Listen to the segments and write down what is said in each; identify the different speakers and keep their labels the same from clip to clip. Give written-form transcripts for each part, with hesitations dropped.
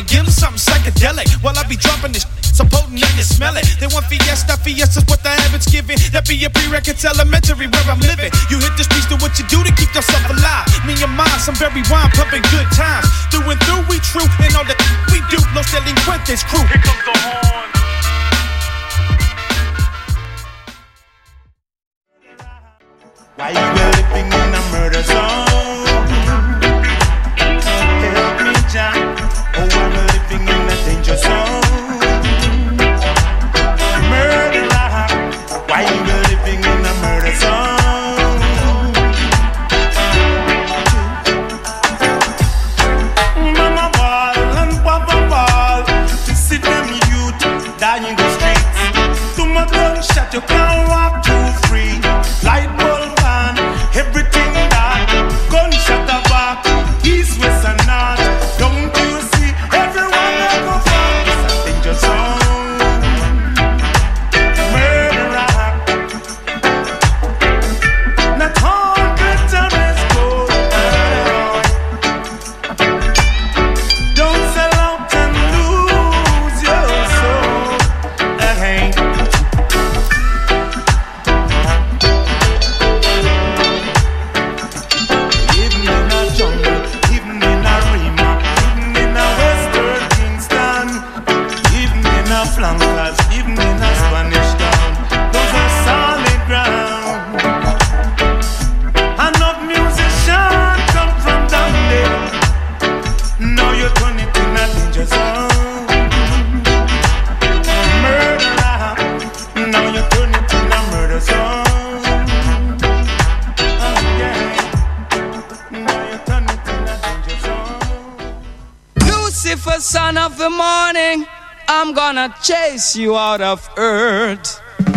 Speaker 1: man, give them something psychedelic. While I be dropping this so potent they can smell it. They want fiesta, fiesta's what the habit's giving. That be a prereq, it's elementary where I'm living. You hit the streets, do what you do to keep yourself alive. Me and mine, some very wine, pumping good times. Through and through, we true, and all the we do, Los Delinquentes crew. Here comes the horn.
Speaker 2: Why you were living in a murder zone? Help me, Jah. Oh, I'm living in a danger zone. Murderer. Why you were living in a murder zone? Mama ball and papa ball. To see them youth dying in the streets. Too much gunshot, you can't walk too free. Light bulb on, everything that gunshot a back, east, west and north. Don't you see everyone that go far? It's a danger zone. Murderer. Not all good times go around. Don't sell out and lose your soul. Hey. Flankers, even in a Spanish town, those are solid ground. Enough musicians come from down there. Now you turn it in a danger zone. Murderer. Now you turn it in a murder zone. Oh yeah. Now you turn it in a danger zone.
Speaker 3: Lucifer, son of the morning, I'm gonna chase you out of earth.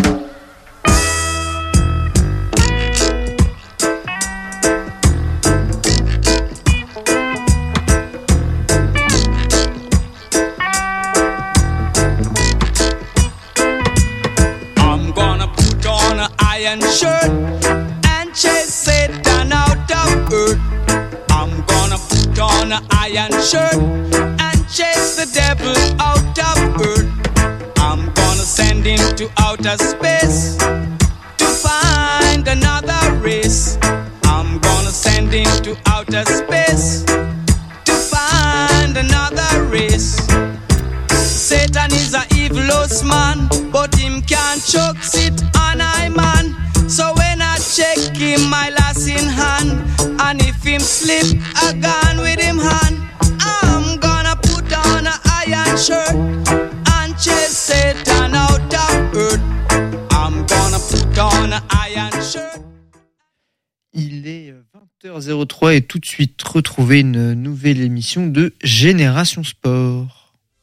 Speaker 3: I'm gonna put on an iron shirt and chase Satan out of earth. I'm gonna put on an iron shirt and chase the devil out of earth. I'm gonna send him to outer space to find another race. I'm gonna send him to outer space to find another race. Satan is a evilous man, but him can't choke sit on I man. So when I check him, my lass in hand, and if him slip, I gone with him hand. I'm gonna put on an iron shirt and chase Satan out of earth. I'm gonna put on an iron shirt.
Speaker 4: Il est 20h03 et tout de suite retrouver une nouvelle émission de Génération Sport.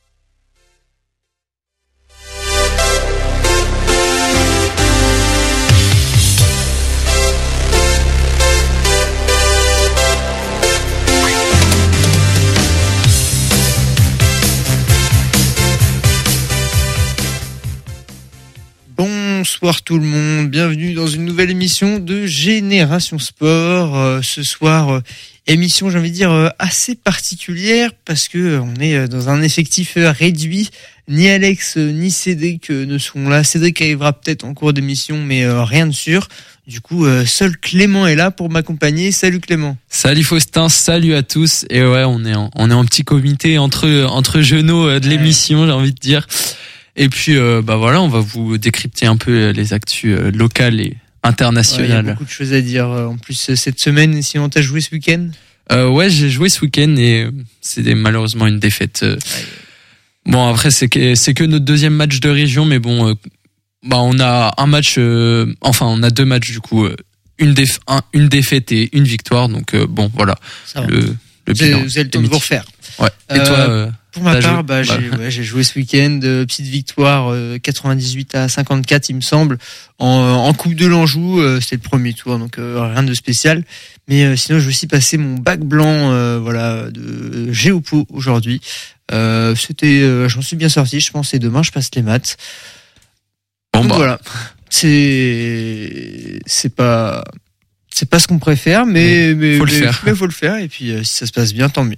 Speaker 4: Bonsoir tout le monde, bienvenue dans une nouvelle émission de Génération Sport. Ce soir, émission, j'ai envie de dire, assez particulière parce que on est dans un effectif réduit. Ni Alex ni Cédric ne seront là. Cédric arrivera peut-être en cours d'émission, mais rien de sûr. Du coup, seul Clément est là pour m'accompagner. Salut Clément.
Speaker 5: Salut Faustin, salut à tous. Et ouais, on est en petit comité entre genoux de l'émission, j'ai envie de dire. Et puis voilà, on va vous décrypter un peu les actus locales et internationales.
Speaker 4: Il y a beaucoup de choses à dire. En plus cette semaine, sinon t'as joué ce week-end ?
Speaker 5: Ouais, j'ai joué ce week-end et c'est malheureusement une défaite. Bon après c'est que notre deuxième match de région, mais bon, on a un match, on a deux matchs du coup, une défaite et une victoire. Donc bon voilà, le bilan.
Speaker 4: Vous avez le temps de vous refaire.
Speaker 5: Ouais. Et toi
Speaker 4: pour ma part, j'ai joué ce week-end, petite victoire 98-54 il me semble, en Coupe de l'Anjou, c'était le premier tour, donc rien de spécial. Mais sinon, je vais aussi passer mon bac blanc de Géopo aujourd'hui. J'en suis bien sorti, je pense, et demain je passe les maths. Donc voilà, c'est pas C'est pas ce qu'on préfère, mais
Speaker 5: faut le faire.
Speaker 4: Mais faut le faire. Et puis si ça se passe bien, tant mieux.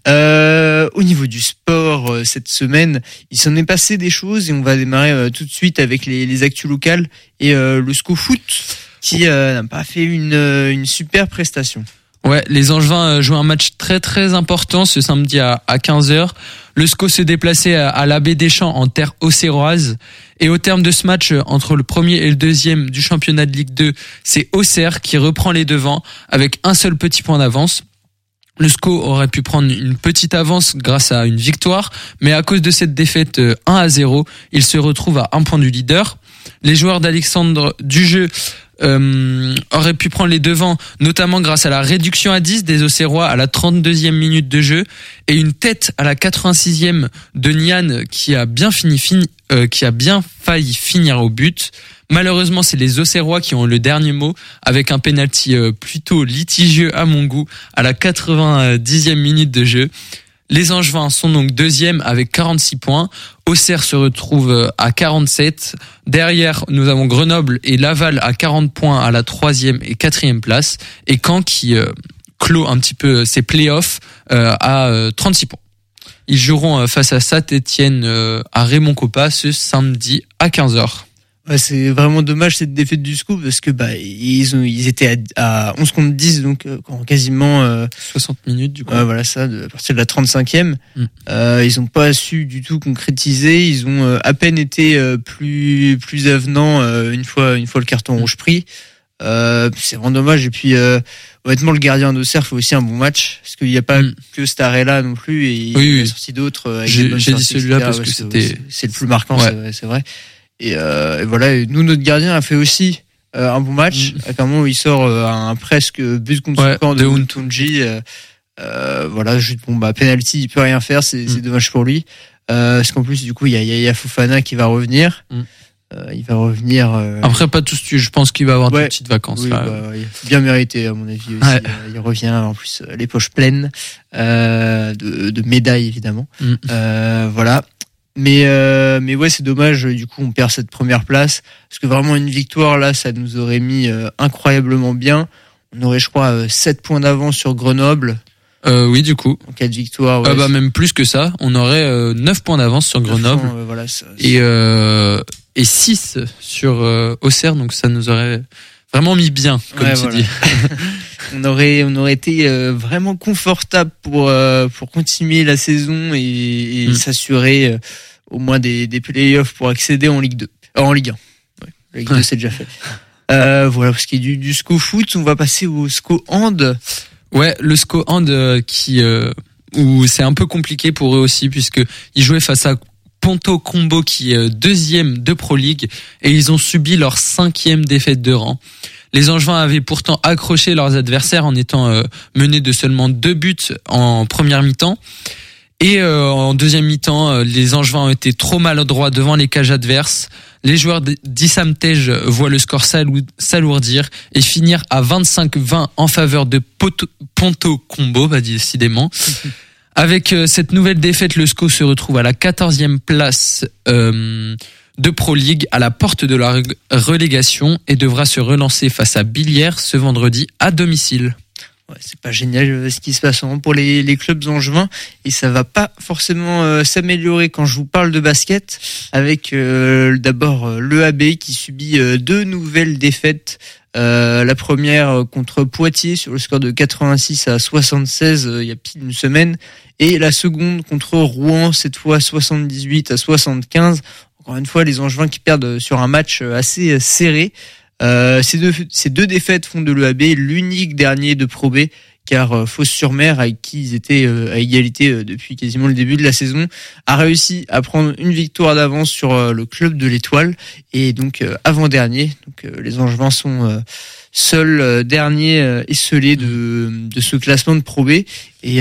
Speaker 4: Au niveau du sport, cette semaine, il s'en est passé des choses et on va démarrer tout de suite avec les actus locales et le SCO Foot qui n'a pas fait une super prestation.
Speaker 5: Ouais, les Angevins jouent un match très très important ce samedi à 15h. Le SCO se déplaçait à l'Abbé Deschamps en terre auxerroise. Et au terme de ce match, entre le premier et le deuxième du championnat de Ligue 2, c'est Auxerre qui reprend les devants avec un seul petit point d'avance. Le SCO aurait pu prendre une petite avance grâce à une victoire, mais à cause de cette défaite 1-0, il se retrouve à un point du leader. Les joueurs d'Alexandre Dujeu auraient pu prendre les devants, notamment grâce à la réduction à 10 des Auxerrois à la 32e minute de jeu et une tête à la 86e de Nian qui a bien failli finir au but. Malheureusement, c'est les Auxerrois qui ont le dernier mot avec un penalty plutôt litigieux à mon goût à la 90e minute de jeu. Les Angevins sont donc deuxième avec 46 points. Auxerre se retrouve à 47. Derrière, nous avons Grenoble et Laval à 40 points à la 3e et 4e place. Et Caen qui clôt un petit peu ses playoffs à 36 points. Ils joueront face à Saint-Étienne à Raymond Kopa ce samedi à 15h.
Speaker 4: Ouais, c'est vraiment dommage cette défaite du SCO parce que ils étaient à 11 contre 10 donc quasiment
Speaker 5: 60 minutes du coup.
Speaker 4: Voilà ça à partir de la 35e. Ils ont pas su du tout concrétiser, ils ont à peine été plus avenants une fois le carton rouge pris. C'est vraiment dommage et puis honnêtement le gardien d'Auxerre fait aussi un bon match parce qu'il n'y a pas que cet arrêt là non plus et il y a sorti d'autres
Speaker 5: j'ai dit celui-là parce que
Speaker 4: c'est le plus marquant. C'est vrai. Et voilà, et nous notre gardien a fait aussi un bon match avec un moment où il sort un presque but contre son camp de Untunji. Voilà, juste penalty, il peut rien faire, c'est dommage pour lui. Parce qu'en plus du coup il y a Fofana qui va revenir. Il va revenir.
Speaker 5: Après pas tous, je pense qu'il va avoir des petites vacances.
Speaker 4: Oui, bien mérité à mon avis aussi. Il revient en plus les poches pleines de médailles évidemment. Voilà. Mais ouais, c'est dommage. Du coup, on perd cette première place parce que vraiment une victoire là, ça nous aurait mis incroyablement bien. On aurait, je crois, 7 points d'avance sur Grenoble.
Speaker 5: Oui, du coup.
Speaker 4: En cas de victoire. Ouais,
Speaker 5: même plus que ça. On aurait 9 points d'avance sur Grenoble.
Speaker 4: Voilà, ça,
Speaker 5: et 6 sur Auxerre. Donc ça nous aurait vraiment mis bien, comme tu dis.
Speaker 4: on aurait été vraiment confortable pour continuer la saison et s'assurer au moins des playoffs pour accéder en Ligue 2. En Ligue 1. Ouais, la Ligue 2 c'est déjà fait. Voilà, parce qu'il y a du SCO Foot, on va passer au SCO Hand.
Speaker 5: Ouais, le SCO Hand où c'est un peu compliqué pour eux aussi puisque ils jouaient face à Ponto Combo qui est deuxième de Pro League et ils ont subi leur 5e défaite de rang. Les Angevins avaient pourtant accroché leurs adversaires en étant menés de seulement 2 buts en première mi-temps. Et en deuxième mi-temps, les Angevins ont été trop maladroits devant les cages adverses. Les joueurs d'Issam Tej voient le score s'alourdir et finir à 25-20 en faveur de Ponto Combo, décidément. Avec cette nouvelle défaite, le SCO se retrouve à la 14e place de Pro League, à la porte de la relégation et devra se relancer face à Billières ce vendredi à domicile.
Speaker 4: Ouais, c'est pas génial ce qui se passe pour les clubs angevins et ça va pas forcément s'améliorer quand je vous parle de basket avec d'abord l'EAB qui subit 2 nouvelles défaites. La première contre Poitiers sur le score de 86 à 76 il y a pile une semaine et la seconde contre Rouen cette fois 78 à 75. Encore une fois les Angevins qui perdent sur un match assez serré. Ces deux défaites font de l'EAB l'unique dernier de Pro B car Fos-sur-Mer avec qui ils étaient à égalité depuis quasiment le début de la saison a réussi à prendre une victoire d'avance sur le club de l'Étoile et donc avant-dernier. Donc les Angevins sont seuls derniers esselés de ce classement de Pro B et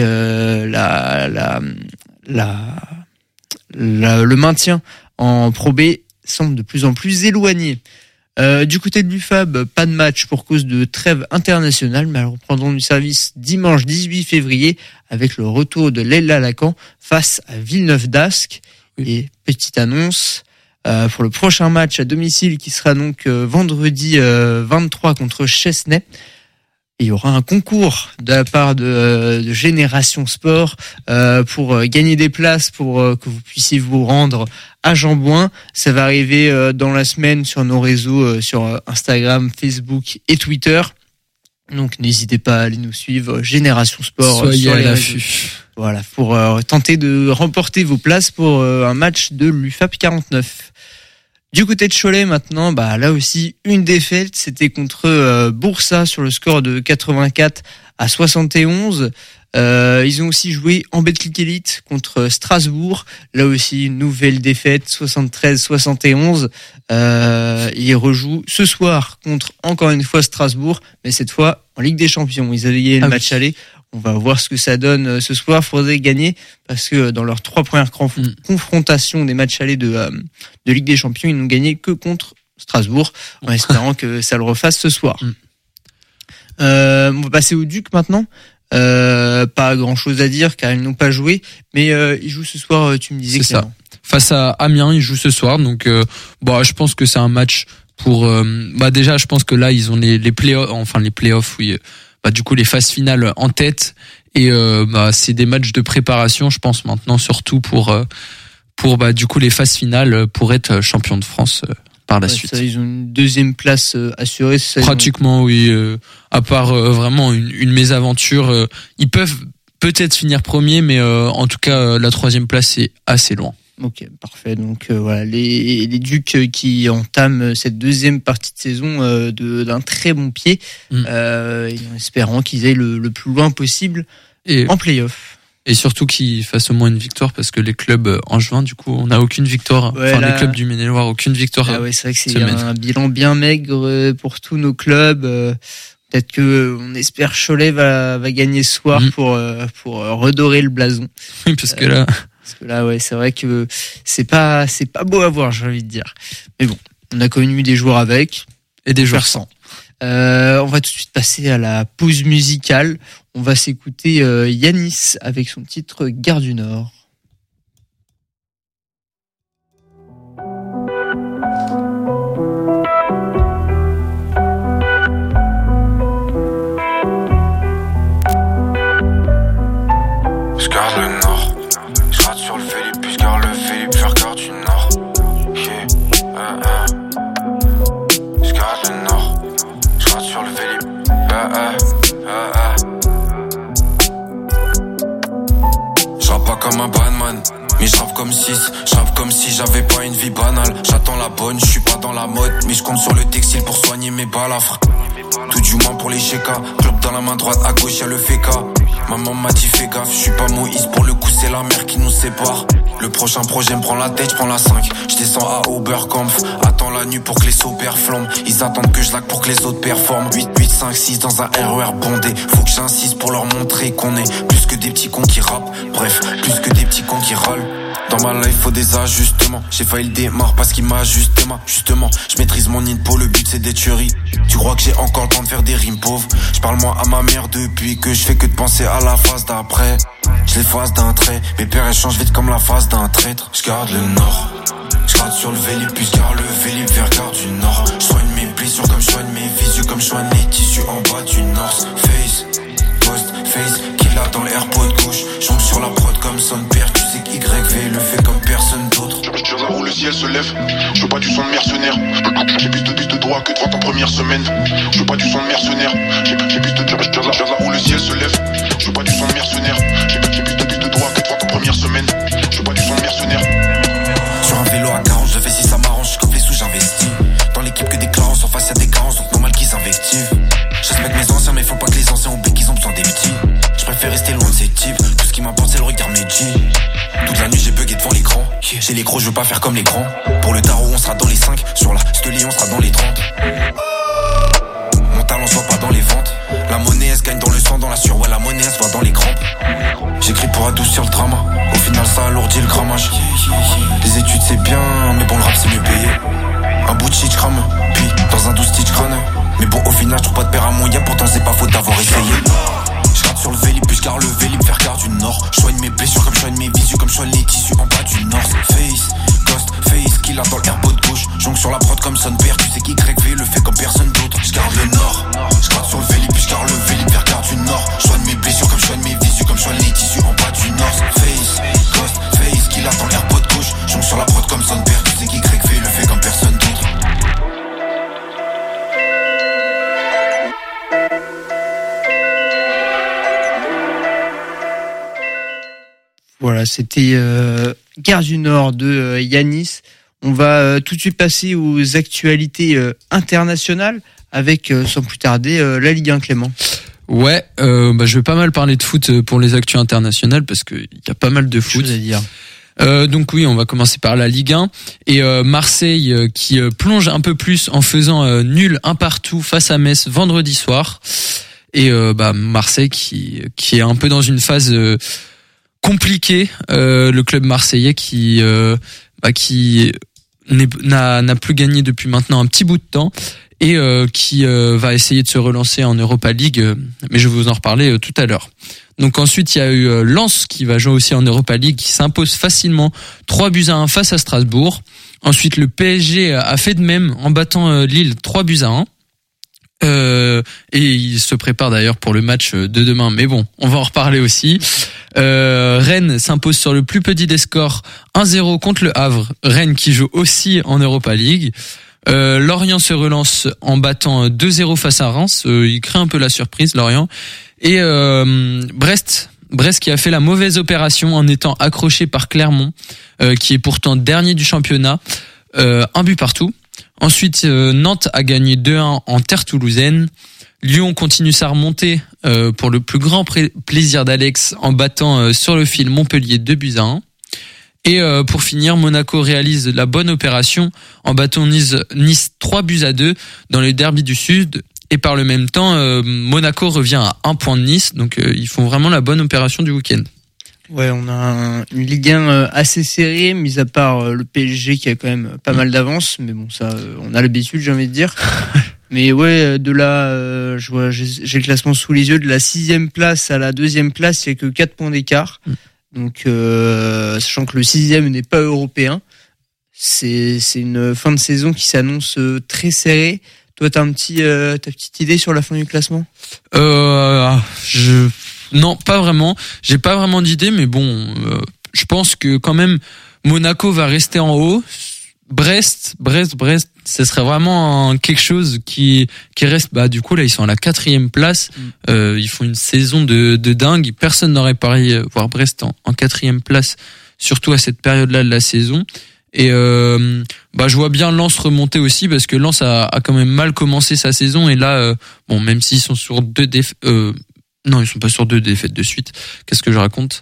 Speaker 4: le maintien en Pro B semble de plus en plus éloigné. Du côté de l'UFAB, pas de match pour cause de trêve internationale, mais elles reprendront du service dimanche 18 février avec le retour de l'El Lacan face à Villeneuve d'Ascq. Oui. Et petite annonce pour le prochain match à domicile qui sera donc vendredi 23 contre Chesnay. Et il y aura un concours de la part de Génération Sport pour gagner des places pour que vous puissiez vous rendre à Jambouin. Ça va arriver dans la semaine sur nos réseaux, sur Instagram, Facebook et Twitter. Donc n'hésitez pas à aller nous suivre, Génération Sport.
Speaker 5: Soyez
Speaker 4: sur
Speaker 5: à
Speaker 4: les
Speaker 5: l'affût.
Speaker 4: réseaux. Voilà, pour tenter de remporter vos places pour un match de l'UFAP 49. Du côté de Cholet maintenant, là aussi une défaite, c'était contre Boursa sur le score de 84-71. Ils ont aussi joué en Betclic Elite contre Strasbourg, là aussi une nouvelle défaite, 73-71. Ils rejouent ce soir contre encore une fois Strasbourg, mais cette fois en Ligue des Champions. Ils avaient gagné le match aller. On va voir ce que ça donne ce soir. Faudrait gagner parce que dans leurs 3 premières confrontations des matchs allés de Ligue des Champions, ils n'ont gagné que contre Strasbourg, en espérant que ça le refasse ce soir. On va passer au Duc maintenant. Pas grand chose à dire car ils n'ont pas joué, mais ils jouent ce soir. Tu me disais.
Speaker 5: C'est ça. Face à Amiens, ils jouent ce soir. Donc, je pense que c'est un match pour. Déjà, je pense que là, ils ont les playoffs, oui. Du coup les phases finales en tête et c'est des matchs de préparation, je pense maintenant surtout pour du coup les phases finales pour être champion de France par la suite.
Speaker 4: Ça, ils ont une deuxième place assurée. Ça,
Speaker 5: pratiquement oui, à part vraiment une mésaventure, ils peuvent peut-être finir premier, mais en tout cas la 3e place est assez loin.
Speaker 4: Ok, parfait. Donc voilà, les Ducs qui entament cette deuxième partie de saison d'un très bon pied, en espérant qu'ils aillent le plus loin possible en play-off.
Speaker 5: Et surtout qu'ils fassent au moins une victoire, parce que les clubs angevins, du coup, on n'a aucune victoire. Les clubs du Maine-et-Loire, aucune victoire.
Speaker 4: C'est vrai que c'est un bilan bien maigre pour tous nos clubs. Peut-être que on espère Cholet va gagner ce soir pour redorer le blason.
Speaker 5: Oui, parce que là.
Speaker 4: Parce que là, c'est vrai que c'est pas beau à voir, j'ai envie de dire. Mais bon, on a connu des joueurs avec
Speaker 5: et des joueurs sans.
Speaker 4: On va tout de suite passer à la pause musicale. On va s'écouter Yanis avec son titre Gare du Nord.
Speaker 6: Je garde le Nord. Je rate sur le Philippe, puis je garde le Philippe, je regarde du Nord. Je garde le Nord. Je rate sur le Philippe. Je rappe pas comme un Batman, mais je rappe comme 6. Je rappe comme si j'avais pas une vie banale. J'attends la bonne, je suis pas dans la mode, mais je compte sur le textile pour soigner mes balafres. Tout du moins pour les chékas. Club dans la main droite, à gauche y'a le féca. Maman m'a dit fais gaffe, je suis pas Moïse, pour le coup c'est la mer qui nous sépare. Le prochain projet me prend la tête, je prends la 5. Je descends à Oberkampf, attends la nuit pour que les sauts perflamment. Ils attendent que je laque pour que les autres performent. 8, 5, 6 dans un RER bondé. Faut que j'insiste pour leur montrer qu'on est plus que des petits cons qui rappent. Bref, plus que des petits cons qui râlent. Dans ma life faut des ajustements. J'ai failli le démarrer parce qu'il m'a justement, je maîtrise mon info, le but c'est des tueries. Tu crois que j'ai encore le temps de faire des rimes pauvres? Je parle moi à ma mère depuis que je fais que de penser à la phase d'après. Je l'efface d'un trait, mes pères échangent vite comme la face d'un traître. Je garde le Nord, je rate sur le Vélib, puis je garde le Vélib vers Gare du Nord. Je soigne mes blessures comme je soigne mes visus, comme je soigne les tissus en bas du North Face. Ghost Face, qui l'a dans l'airpod gauche. J'ongle sur la prod comme son père, tu sais qu'YV le fait comme personne d'autre.
Speaker 7: Je veux là où le ciel se lève, je veux pas du son de mercenaire. J'ai plus de droit que de vente en première semaine. Je veux pas du son de mercenaire. J'ai plus de là où le ciel se lève, je veux pas du son de mercenaire. J'ai plus de droit que de vente en première semaine. Je veux pas du son de mercenaire.
Speaker 6: Sur un vélo à 40, je fais si ça m'arrange, comme les sous j'investis. Dans l'équipe que des clans, en face y'a des carences, donc normal qu'ils invectivent. Je respecte mes anciens, mais faut pas que les anciens oublient qu'ils ont besoin des petits. Je préfère rester loin de ces types, tout ce qui m'importe c'est le regard Meiji. Toute la nuit j'ai bugué devant l'écran. J'ai les gros, je veux pas faire comme les grands. Pour le tarot on sera dans les 5, sur la Steli on sera dans les 30. Mon talent se voit pas dans les ventes. La monnaie elle se gagne dans le sang, dans la sueur, ouais la monnaie elle se voit dans les crampes. J'écris pour adoucir le drama, au final ça alourdit le grammage. Les études c'est bien, mais bon le rap c'est mieux payé. Un bout de shit crame, puis dans un 12 stitch crâne. Mais bon au final je trouve pas de père à mon y'a, pourtant c'est pas faute d'avoir essayé. Je rate sur le Vélib, puis je garde le Vélib vers Gare du Nord. Je soigne mes blessures comme je soigne mes visus, comme je soigne les tissus en bas du North Face. Ghost Face, qui l'a dans l'airpod gauche. Jongle sur la prod comme son père, tu sais qu'YV le fait comme personne d'autre. Je garde le Nord, je rate sur le Vélib, puis je garde le Vélib
Speaker 4: Voilà, c'était Gare du Nord de Yanis. On va tout de suite passer aux actualités internationales avec, sans plus tarder, la Ligue 1, Clément.
Speaker 5: Ouais, je vais pas mal parler de foot pour les actus internationales parce que il y a pas mal de foot.
Speaker 4: Chose à dire.
Speaker 5: Donc oui, on va commencer par la Ligue 1 et Marseille qui plonge un peu plus en faisant nul un partout face à Metz vendredi soir. Et Marseille qui est un peu dans une phase compliquée. Le club marseillais qui n'a plus gagné depuis maintenant un petit bout de temps et qui va essayer de se relancer en Europa League, mais je vais vous en reparler tout à l'heure. Donc ensuite, il y a eu Lens qui va jouer aussi en Europa League, qui s'impose facilement 3-1 face à Strasbourg. Ensuite, le PSG a fait de même en battant Lille 3-1. Et il se prépare d'ailleurs pour le match de demain, mais bon, on va en reparler aussi. Rennes s'impose sur le plus petit des scores 1-0 contre le Havre. Rennes qui joue aussi en Europa League. Lorient se relance en battant 2-0 face à Reims. Il crée un peu la surprise, Lorient. Et Brest qui a fait la mauvaise opération en étant accroché par Clermont, qui est pourtant dernier du championnat, 1 but partout. Ensuite, Nantes a gagné 2-1 en terre toulousaine. Lyon continue sa remontée pour le plus grand plaisir d'Alex en battant sur le fil Montpellier 2-1. Et pour finir, Monaco réalise la bonne opération en battant Nice 3-2 dans le derby du Sud. Et par le même temps, Monaco revient à 1 point de Nice. Donc ils font vraiment la bonne opération du week-end.
Speaker 4: Ouais, on a une Ligue 1 assez serrée, mis à part le PSG qui a quand même pas mal d'avance. Mais bon, ça, on a l'habitude, j'ai envie de dire. Mais ouais, de là, j'ai le classement sous les yeux. De la 6e place à la 2e place, il n'y a que 4 points d'écart. Donc, sachant que le 6e n'est pas européen, c'est une fin de saison qui s'annonce très serrée. Toi, t'as petite idée sur la fin du classement?
Speaker 5: Non, pas vraiment. J'ai pas vraiment d'idée, mais bon, je pense que quand même Monaco va rester en haut. Brest, ce serait vraiment quelque chose qui reste. Du coup là, ils sont à la 4e place. Ils font une saison de dingue. Personne n'aurait parié voir Brest en 4e place, surtout à cette période-là de la saison. Et je vois bien Lens remonter aussi parce que Lens a quand même mal commencé sa saison et là, même s'ils sont sur 2 défaites. Non, ils sont pas sur 2 défaites de suite. Qu'est-ce que je raconte?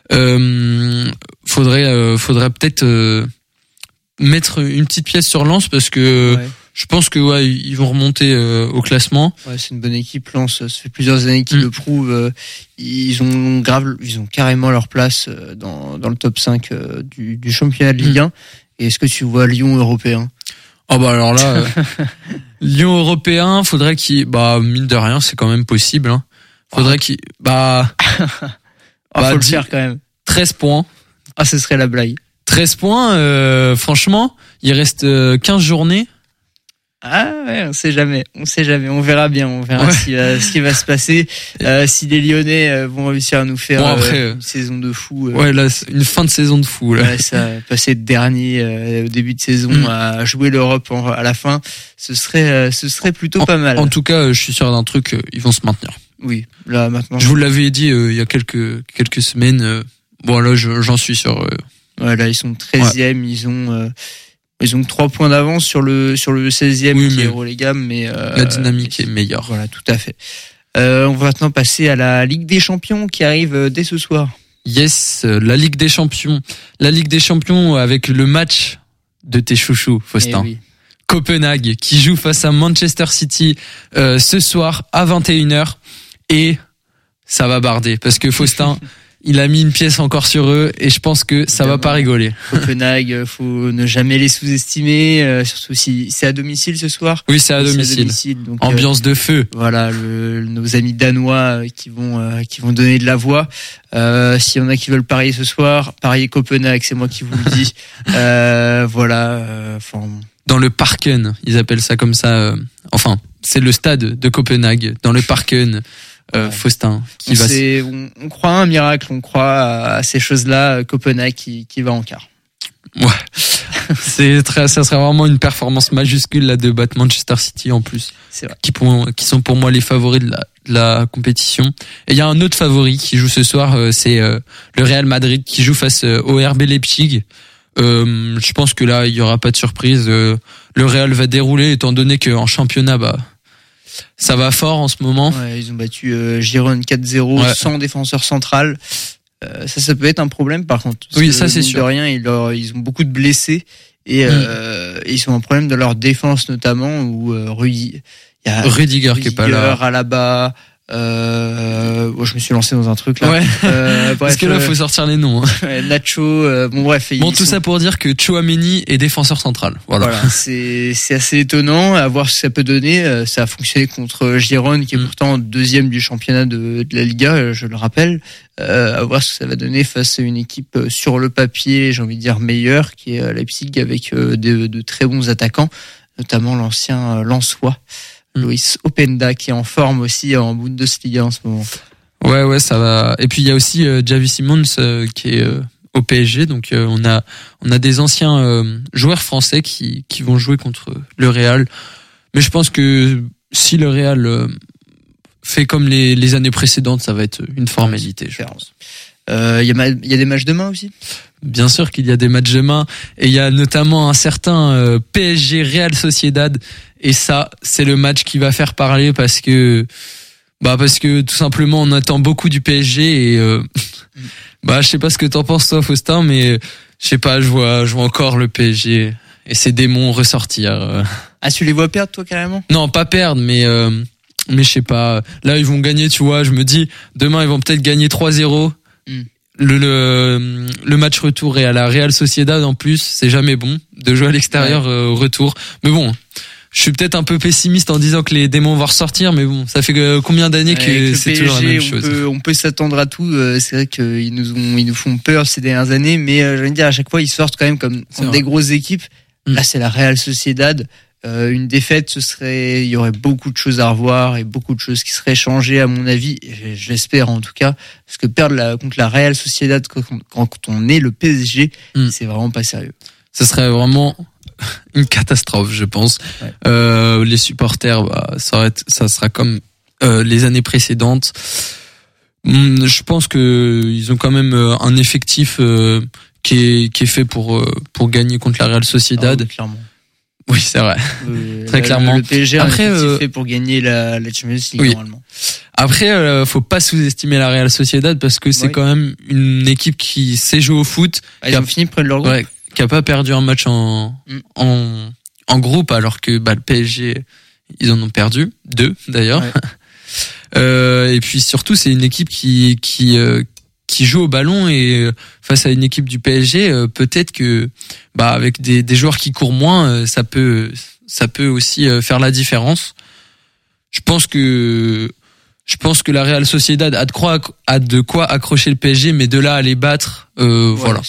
Speaker 5: Faudrait peut-être mettre une petite pièce sur Lens parce que je pense que ils vont remonter au classement. Ouais,
Speaker 4: c'est une bonne équipe. Lens, ça fait plusieurs années qu'ils le prouvent. Ils ont carrément leur place dans le top 5 du championnat de Ligue 1. Et est-ce que tu vois Lyon européen?
Speaker 5: Alors là, Lyon européen, faudrait qu'il mine de rien, c'est quand même possible. Hein. Faudrait qu'il
Speaker 4: faut le faire quand même.
Speaker 5: 13 points.
Speaker 4: Ah, ce serait la blague.
Speaker 5: 13 points, franchement, il reste 15 journées.
Speaker 4: Ah ouais, on sait jamais, on verra bien, ce qui va se passer, si les Lyonnais vont réussir à nous faire une saison de fou.
Speaker 5: Ouais, là, c'est une fin de saison de fou, là.
Speaker 4: Ouais, ça, passer de dernier au début de saison à jouer l'Europe à la fin, ce serait plutôt pas mal.
Speaker 5: En tout cas, je suis sûr d'un truc, ils vont se maintenir.
Speaker 4: Oui, là maintenant.
Speaker 5: Je vous l'avais dit il y a quelques semaines. Là, j'en suis sûr.
Speaker 4: Ouais, là, ils sont 13e, ils ont 3 points d'avance sur le 16e qui est relégable, mais
Speaker 5: la dynamique est meilleure.
Speaker 4: Voilà, tout à fait. On va maintenant passer à la Ligue des Champions qui arrive dès ce soir.
Speaker 5: Yes, la Ligue des Champions. La Ligue des Champions avec le match de tes chouchous, Faustin.
Speaker 4: Oui.
Speaker 5: Copenhague qui joue face à Manchester City ce soir à 21h et ça va barder parce que Faustin il a mis une pièce encore sur eux et je pense que ça va pas rigoler.
Speaker 4: Copenhague, faut ne jamais les sous-estimer, surtout si c'est à domicile ce soir.
Speaker 5: Oui, c'est à domicile. Donc, ambiance de feu.
Speaker 4: Voilà, nos amis danois qui vont donner de la voix. S'il y en a qui veulent parier ce soir, parier Copenhague, c'est moi qui vous le dis.
Speaker 5: Dans le Parken, ils appellent ça comme ça. C'est le stade de Copenhague, dans le Parken. Faustin
Speaker 4: on croit à un miracle, on croit à ces choses-là. Copenhague qui va en quart.
Speaker 5: Ouais. Ça serait vraiment une performance majuscule là de battre Manchester City en plus.
Speaker 4: C'est vrai.
Speaker 5: Qui sont pour moi les favoris de la compétition. Et il y a un autre favori qui joue ce soir, c'est le Real Madrid qui joue face au RB Leipzig. Je pense que là il y aura pas de surprise. Le Real va dérouler étant donné qu'en championnat ça va fort en ce moment.
Speaker 4: Ouais, ils ont battu Girone 4-0 sans défenseur central. Ça peut être un problème par contre.
Speaker 5: Oui, ça c'est sûr.
Speaker 4: De rien, ils ont beaucoup de blessés et ils ont un problème de leur défense notamment où Rudiger
Speaker 5: qui est pas là.
Speaker 4: Alaba. Je me suis lancé dans un truc là.
Speaker 5: Ouais. Bref, parce que là, faut sortir les noms. Hein.
Speaker 4: Nacho. Bref.
Speaker 5: Tout ça pour dire que Tchouaméni est défenseur central. Voilà.
Speaker 4: C'est assez étonnant à voir ce que ça peut donner. Ça a fonctionné contre Girone, qui est pourtant deuxième du championnat de la Liga, je le rappelle. À voir ce que ça va donner face à une équipe sur le papier, j'ai envie de dire meilleure, qui est Leipzig avec de très bons attaquants, notamment l'ancien Lensois. Luis Openda qui est en forme aussi en Bundesliga en ce moment.
Speaker 5: Ouais, ça va. Et puis il y a aussi Xavi Simons qui est au PSG, donc on a des anciens joueurs français qui vont jouer contre le Real. Mais je pense que si le Real fait comme les années précédentes, ça va être une formalité, je pense.
Speaker 4: Il y a des matchs demain aussi ?
Speaker 5: Bien sûr qu'il y a des matchs demain, et il y a notamment un certain PSG Real Sociedad, et ça c'est le match qui va faire parler parce que tout simplement on attend beaucoup du PSG et je sais pas ce que t'en penses toi Faustin, mais je sais pas, je vois encore le PSG et ses démons ressortir.
Speaker 4: Ah, tu les vois perdre toi carrément ?
Speaker 5: Non, pas perdre, mais je sais pas, là ils vont gagner, tu vois, je me dis demain ils vont peut-être gagner 3-0. Le match retour est à la Real Sociedad en plus, c'est jamais bon de jouer à l'extérieur au retour. Mais bon, je suis peut-être un peu pessimiste en disant que les démons vont ressortir, mais bon, ça fait combien d'années que c'est
Speaker 4: PSG,
Speaker 5: toujours la même chose.
Speaker 4: On peut s'attendre à tout. C'est vrai qu'ils nous font peur ces dernières années, mais je veux dire à chaque fois ils sortent quand même comme des grosses équipes. Là c'est la Real Sociedad. Une défaite, il y aurait beaucoup de choses à revoir et beaucoup de choses qui seraient changées à mon avis, je l'espère en tout cas, parce que perdre contre la Real Sociedad quand on est le PSG, c'est vraiment pas sérieux.
Speaker 5: Ça serait vraiment une catastrophe, je pense. Les supporters, ça sera comme les années précédentes. Je pense que ils ont quand même un effectif qui est fait pour gagner contre la Real Sociedad.
Speaker 4: Clairement.
Speaker 5: Oui, c'est vrai. Très clairement.
Speaker 4: Le PSG est fait pour gagner la Champions League normalement.
Speaker 5: Après, faut pas sous-estimer la Real Sociedad parce que c'est quand même une équipe qui sait jouer au foot.
Speaker 4: Ils ont fini près de leur groupe.
Speaker 5: Ouais, qui a pas perdu un match en groupe, alors que le PSG, ils en ont perdu 2 d'ailleurs. Ouais. Et puis surtout, c'est une équipe qui joue au ballon, et face à une équipe du PSG, peut-être que avec des joueurs qui courent moins, ça peut aussi faire la différence. Je pense que la Real Sociedad a de quoi accrocher le PSG, mais de là à les battre, voilà.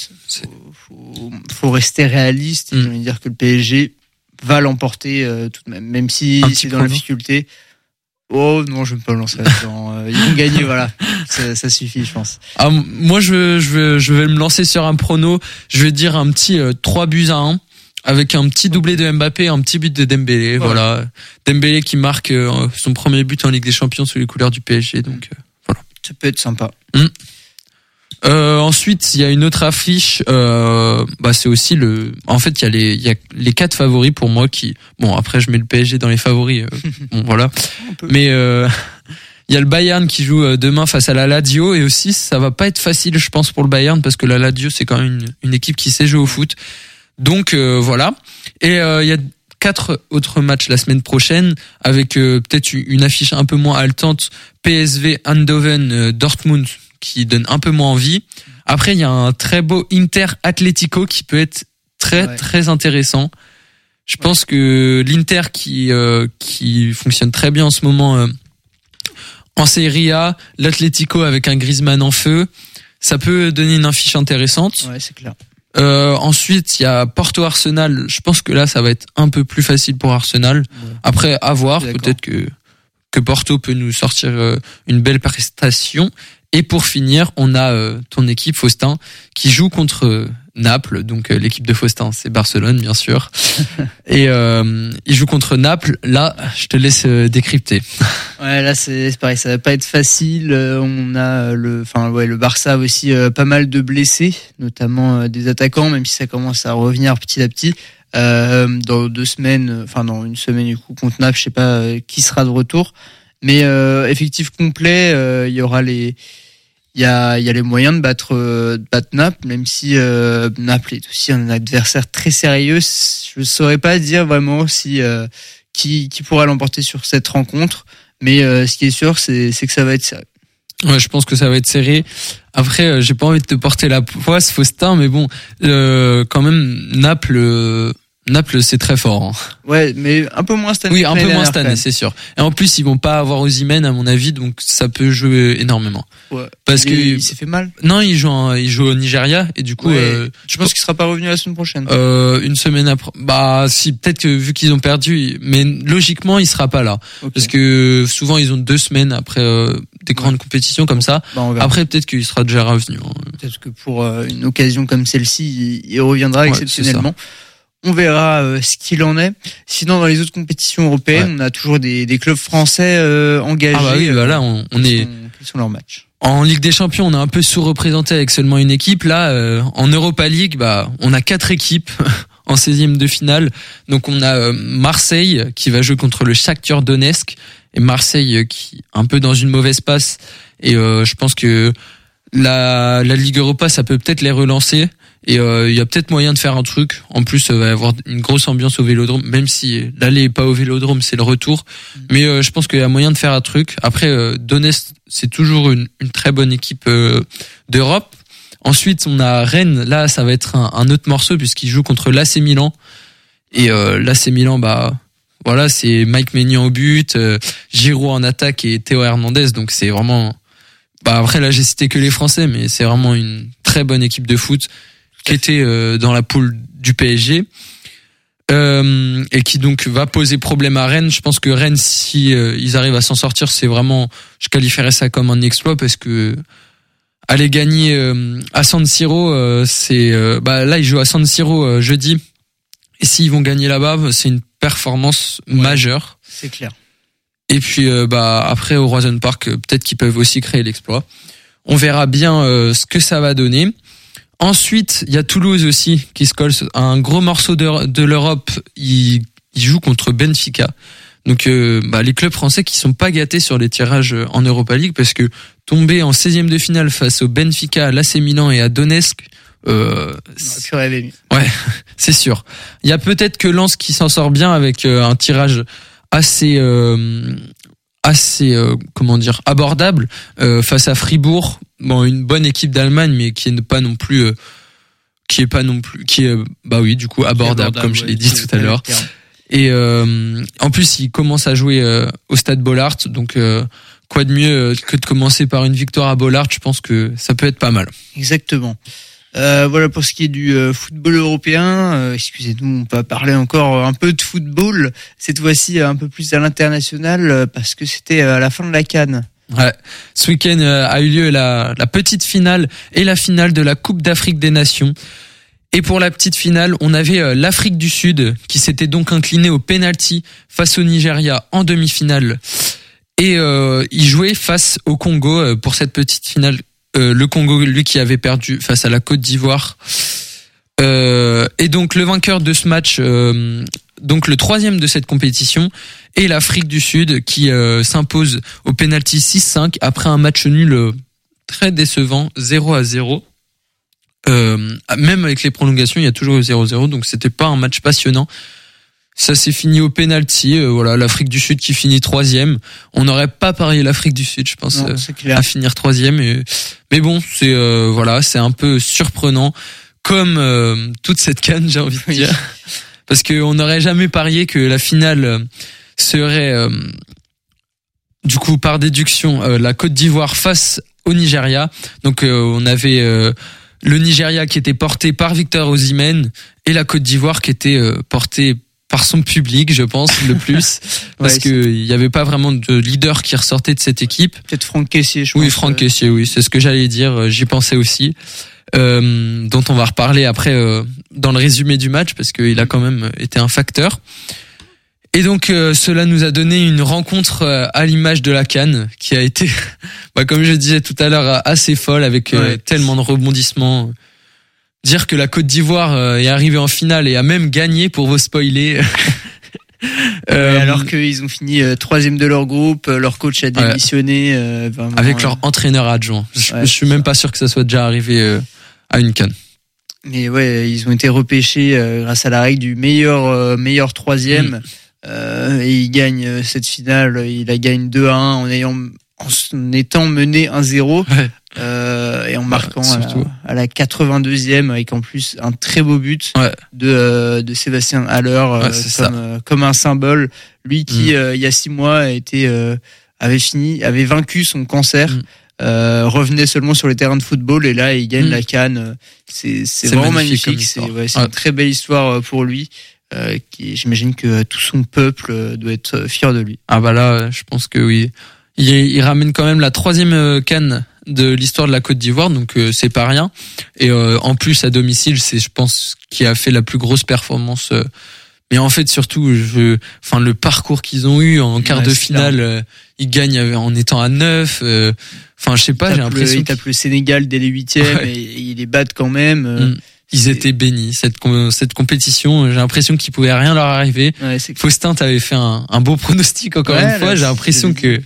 Speaker 4: Faut rester réaliste. J'ai envie de dire que le PSG va l'emporter tout de même si c'est dans la difficulté. Oh non, je ne vais pas me lancer là-dedans. Ils vont gagner, voilà. Ça suffit, je pense.
Speaker 5: Ah, moi, je vais me lancer sur un prono. Je vais dire un petit 3-1 avec un petit doublé de Mbappé, un petit but de Dembélé. Voilà. Dembélé qui marque son premier but en Ligue des Champions sous les couleurs du PSG. Donc voilà.
Speaker 4: Ça peut être sympa.
Speaker 5: Ensuite, il y a une autre affiche. C'est aussi en fait, il y a les 4 favoris pour moi qui. Bon, après, je mets le PSG dans les favoris. Bon, voilà. Mais il y a le Bayern qui joue demain face à la Lazio, et aussi ça va pas être facile, je pense, pour le Bayern parce que la Lazio c'est quand même une équipe qui sait jouer au foot. Donc voilà. Et il y a 4 autres matchs la semaine prochaine avec peut-être une affiche un peu moins haletante. PSV Eindhoven Dortmund, qui donne un peu moins envie. Après, il y a un très beau Inter Atlético qui peut être très intéressant. Je pense que l'Inter qui fonctionne très bien en ce moment en Serie A, l'Atlético avec un Griezmann en feu, ça peut donner une affiche intéressante.
Speaker 4: Ouais, c'est clair.
Speaker 5: Ensuite, il y a Porto Arsenal. Je pense que là, ça va être un peu plus facile pour Arsenal. Ouais. Après, à voir. Peut-être que Porto peut nous sortir une belle prestation. Et pour finir, on a ton équipe, Faustin, qui joue contre Naples, donc l'équipe de Faustin, c'est Barcelone bien sûr. Et il joue contre Naples. Là, je te laisse décrypter.
Speaker 4: Ouais, là c'est pareil, ça va pas être facile. On a le Barça a aussi pas mal de blessés, notamment des attaquants, même si ça commence à revenir petit à petit. Dans 2 semaines, dans une semaine du coup contre Naples, je sais pas qui sera de retour, mais effectif complet, il y aura il y a les moyens de battre Naples, même si Naples est aussi un adversaire très sérieux. Je saurais pas dire vraiment si qui pourra l'emporter sur cette rencontre, mais ce qui est sûr, c'est que ça va être sérieux.
Speaker 5: Ouais, je pense que ça va être serré. Après, j'ai pas envie de te porter la poisse, Faustin, mais bon, quand même, Naples, c'est très fort. Hein.
Speaker 4: Ouais, mais un peu moins cette année.
Speaker 5: Oui, un peu moins cette année, c'est sûr. Et en plus, ils vont pas avoir Osimhen, à mon avis, donc ça peut jouer énormément.
Speaker 4: Ouais.
Speaker 5: Parce que
Speaker 4: il s'est fait mal.
Speaker 5: Non, il joue au Nigeria et du coup,
Speaker 4: je pense qu'il sera pas revenu la semaine prochaine.
Speaker 5: Une semaine après. Bah, si, peut-être que vu qu'ils ont perdu, mais logiquement, il sera pas là. Okay. Parce que souvent, ils ont 2 semaines après des grandes compétitions comme ça.
Speaker 4: Bah,
Speaker 5: après, peut-être qu'il sera déjà revenu.
Speaker 4: Peut-être que pour une occasion comme celle-ci, il reviendra exceptionnellement. On verra ce qu'il en est. Sinon, dans les autres compétitions européennes, on a toujours des clubs français engagés.
Speaker 5: Ah bah oui, là, on est.
Speaker 4: Quels sont leurs matchs?
Speaker 5: En Ligue des Champions, on est un peu sous-représenté avec seulement une équipe. Là, en Europa League, on a 4 équipes en 16e de finale. Donc, on a Marseille qui va jouer contre le Shakhtar Donetsk, et Marseille qui est un peu dans une mauvaise passe. Et je pense que la Ligue Europa, ça peut peut-être les relancer. Et il y a peut-être moyen de faire un truc. En plus, il va y avoir une grosse ambiance au Vélodrome, même si l'aller est pas au Vélodrome, c'est le retour. Mais je pense qu'il y a moyen de faire un truc. Après, Donetsk, c'est toujours une très bonne équipe d'Europe. Ensuite, on a Rennes. Là, ça va être un autre morceau puisqu'il joue contre l'AC Milan. Et l'AC Milan, voilà, c'est Mike Maignan au but, Giroud en attaque et Théo Hernandez. Donc c'est vraiment. Après, là, j'ai cité que les Français, mais c'est vraiment une très bonne équipe de foot qui était dans la poule du PSG et qui donc va poser problème à Rennes. Je pense que Rennes, si ils arrivent à s'en sortir, c'est vraiment, je qualifierais ça comme un exploit parce que aller gagner à San Siro, c'est là ils jouent à San Siro jeudi et s'ils vont gagner là-bas, c'est une performance majeure.
Speaker 4: C'est clair.
Speaker 5: Et puis après au Roison Park, peut-être qu'ils peuvent aussi créer l'exploit. On verra bien ce que ça va donner. Ensuite, il y a Toulouse aussi qui se colle un gros morceau de l'Europe. Il joue contre Benfica. Donc les clubs français qui sont pas gâtés sur les tirages en Europa League parce que tomber en 16e de finale face au Benfica, à l'AC Milan et à Donetsk, c'est sûr. Il y a peut-être que Lens qui s'en sort bien avec un tirage assez abordable face à Fribourg. Une bonne équipe d'Allemagne, mais qui est abordable, comme je l'ai dit tout à l'heure. Et en plus, il commence à jouer au Stade Bollaert, donc quoi de mieux que de commencer par une victoire à Bollaert. Je pense que ça peut être pas mal.
Speaker 4: Exactement. Voilà pour ce qui est du football européen. Excusez-nous, on peut parler encore un peu de football, cette fois-ci un peu plus à l'international, parce que c'était à la fin de la CAN.
Speaker 5: Ouais. Ce week-end a eu lieu la petite finale et la finale de la Coupe d'Afrique des Nations. Et pour la petite finale, on avait l'Afrique du Sud qui s'était donc incliné au penalty face au Nigeria en demi-finale. Et il jouait face au Congo pour cette petite finale. Le Congo, lui, qui avait perdu face à la Côte d'Ivoire. Et donc le vainqueur de ce match, donc le 3e de cette compétition, est l'Afrique du Sud qui s'impose au penalty 6-5 après un match nul très décevant, 0-0. Même avec les prolongations, il y a toujours eu 0-0, donc c'était pas un match passionnant. Ça s'est fini au penalty. L'Afrique du Sud qui finit 3e. On n'aurait pas parié l'Afrique du Sud, je pense, à finir 3e. Mais bon, c'est un peu surprenant, comme toute cette CAN, j'ai envie de dire, parce que on n'aurait jamais parié que la finale serait, du coup, par déduction, la Côte d'Ivoire face au Nigeria. Donc, on avait le Nigeria qui était porté par Victor Osimhen et la Côte d'Ivoire qui était portée par son public, je pense, le plus, parce que il y avait pas vraiment de leader qui ressortait de cette équipe.
Speaker 4: Peut-être Franck Kessié, je pense.
Speaker 5: Oui, Franck Kessié, oui, c'est ce que j'allais dire, j'y pensais aussi. dont on va reparler après dans le résumé du match parce qu'il a quand même été un facteur. Et donc cela nous a donné une rencontre à l'image de la CAN qui a été, comme je disais tout à l'heure, assez folle avec tellement de rebondissements. Dire que la Côte d'Ivoire est arrivée en finale et a même gagné pour vous spoiler.
Speaker 4: Alors qu'ils ont fini 3e de leur groupe, leur coach a démissionné.
Speaker 5: Avec leur entraîneur adjoint. Je suis même pas sûr que ça soit déjà arrivé à une CAN.
Speaker 4: Mais ils ont été repêchés grâce à la règle du meilleur 3e. Et ils gagnent cette finale, ils la gagnent 2-1 en étant mené 1-0 et en marquant à la 82e avec en plus un très beau but de Sébastien Haller comme un symbole, lui qui il y a 6 mois avait vaincu son cancer. Revenait seulement sur les terrains de football et là il gagne la CAN. C'est vraiment magnifique. C'est une très belle histoire pour lui. J'imagine que tout son peuple doit être fier de lui.
Speaker 5: Ah là, je pense que oui. Il ramène quand même la 3e CAN de l'histoire de la Côte d'Ivoire, donc c'est pas rien. Et en plus à domicile, c'est je pense qui a fait la plus grosse performance. Mais en fait surtout, le parcours qu'ils ont eu en quart de finale, ils gagnent en étant à 9. Je sais pas, j'ai l'impression
Speaker 4: qu'ils tapent le Sénégal dès les 8e et ils les battent quand même.
Speaker 5: Ils étaient bénis cette compétition. J'ai l'impression qu'il pouvait rien leur arriver. Faustin, t'avais fait un beau pronostic encore une fois. J'ai l'impression que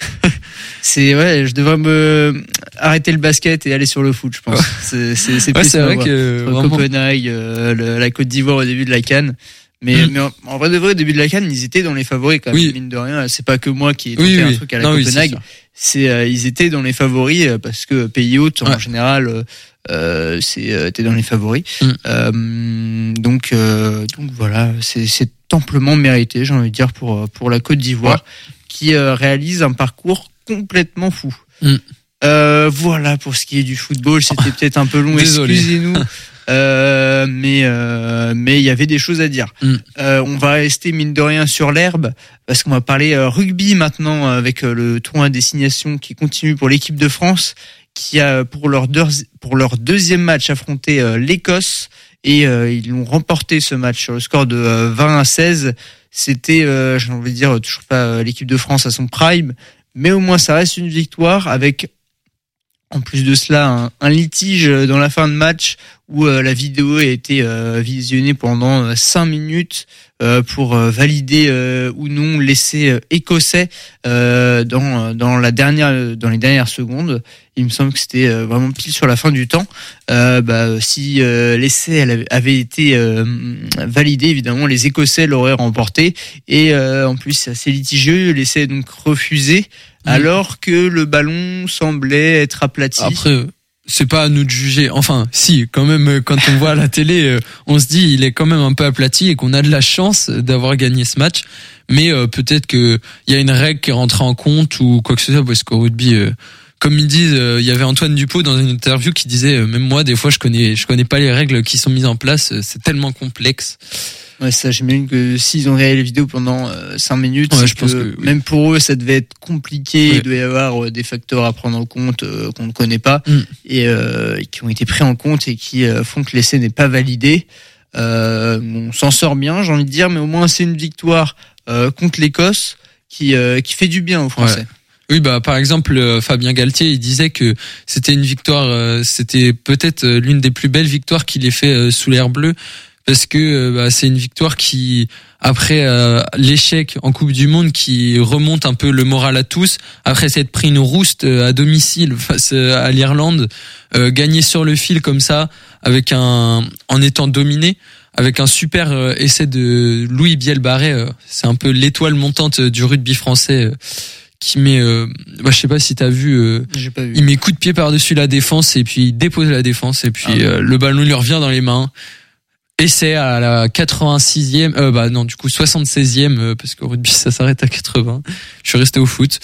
Speaker 4: je devrais arrêter le basket et aller sur le foot, je pense. C'est plus
Speaker 5: c'est vrai que
Speaker 4: Copenhague, la Côte d'Ivoire au début de la CAN. Mais en vrai de vrai, au début de la CAN, ils étaient dans les favoris quand même, mine de rien. C'est pas que moi qui ai tenté un truc à la Copenhague. Ils étaient dans les favoris parce que pays hôte en général, t'es dans les favoris. Donc voilà, c'est amplement mérité, j'ai envie de dire pour la Côte d'Ivoire qui réalise un parcours complètement fou. Voilà pour ce qui est du football, c'était peut-être un peu long, excusez-nous. Mais il y avait des choses à dire. On va rester mine de rien sur l'herbe parce qu'on va parler rugby maintenant avec le tournoi à destination qui continue pour l'équipe de France qui a pour leur deuxième match affronté l'Écosse et ils l'ont remporté ce match sur le score de 20-16. C'était j'ai envie de dire toujours pas l'équipe de France à son prime, mais au moins ça reste une victoire avec en plus de cela un litige dans la fin de match où la vidéo a été visionnée pendant 5 minutes pour valider ou non l'essai écossais dans les dernières secondes. Il me semble que c'était vraiment pile sur la fin du temps. Si l'essai avait été validé, évidemment les Écossais l'auraient remporté et en plus c'est assez litigieux. L'essai est donc refusé alors que le ballon semblait être aplati.
Speaker 5: Après c'est pas à nous de juger. Enfin, si, quand même, quand on voit à la télé, on se dit il est quand même un peu aplati et qu'on a de la chance d'avoir gagné ce match. Mais peut-être que il y a une règle qui est rentrée en compte ou quoi que ce soit, parce qu'au rugby, comme ils disent, il y avait Antoine Dupont dans une interview qui disait, même moi, des fois, je connais pas les règles qui sont mises en place. C'est tellement complexe.
Speaker 4: Ouais, ça, j'imagine que s'ils ont réalisé les vidéos pendant 5 minutes, je pense que même pour eux, ça devait être compliqué. Il doit y avoir des facteurs à prendre en compte qu'on ne connaît pas et qui ont été pris en compte et qui font que l'essai n'est pas validé. On s'en sort bien, j'ai envie de dire, mais au moins c'est une victoire contre l'Écosse qui fait du bien aux Français.
Speaker 5: Oui, par exemple, Fabien Galtier, il disait que c'était une victoire, c'était peut-être l'une des plus belles victoires qu'il ait fait sous l'air bleu. Parce que c'est une victoire qui, après l'échec en Coupe du Monde, qui remonte un peu le moral à tous. Après s'être pris une rouste à domicile face à l'Irlande, gagner sur le fil comme ça, en étant dominé, avec un super essai de Louis Biel-Barré. C'est un peu l'étoile montante du rugby français. Qui met, je sais pas si t'as vu,
Speaker 4: j'ai pas vu.
Speaker 5: Il met coup de pied par-dessus la défense et puis il dépose la défense et puis le ballon lui revient dans les mains. Essai à la 86e, 76e, parce qu'au rugby ça s'arrête à 80. Je suis resté au foot.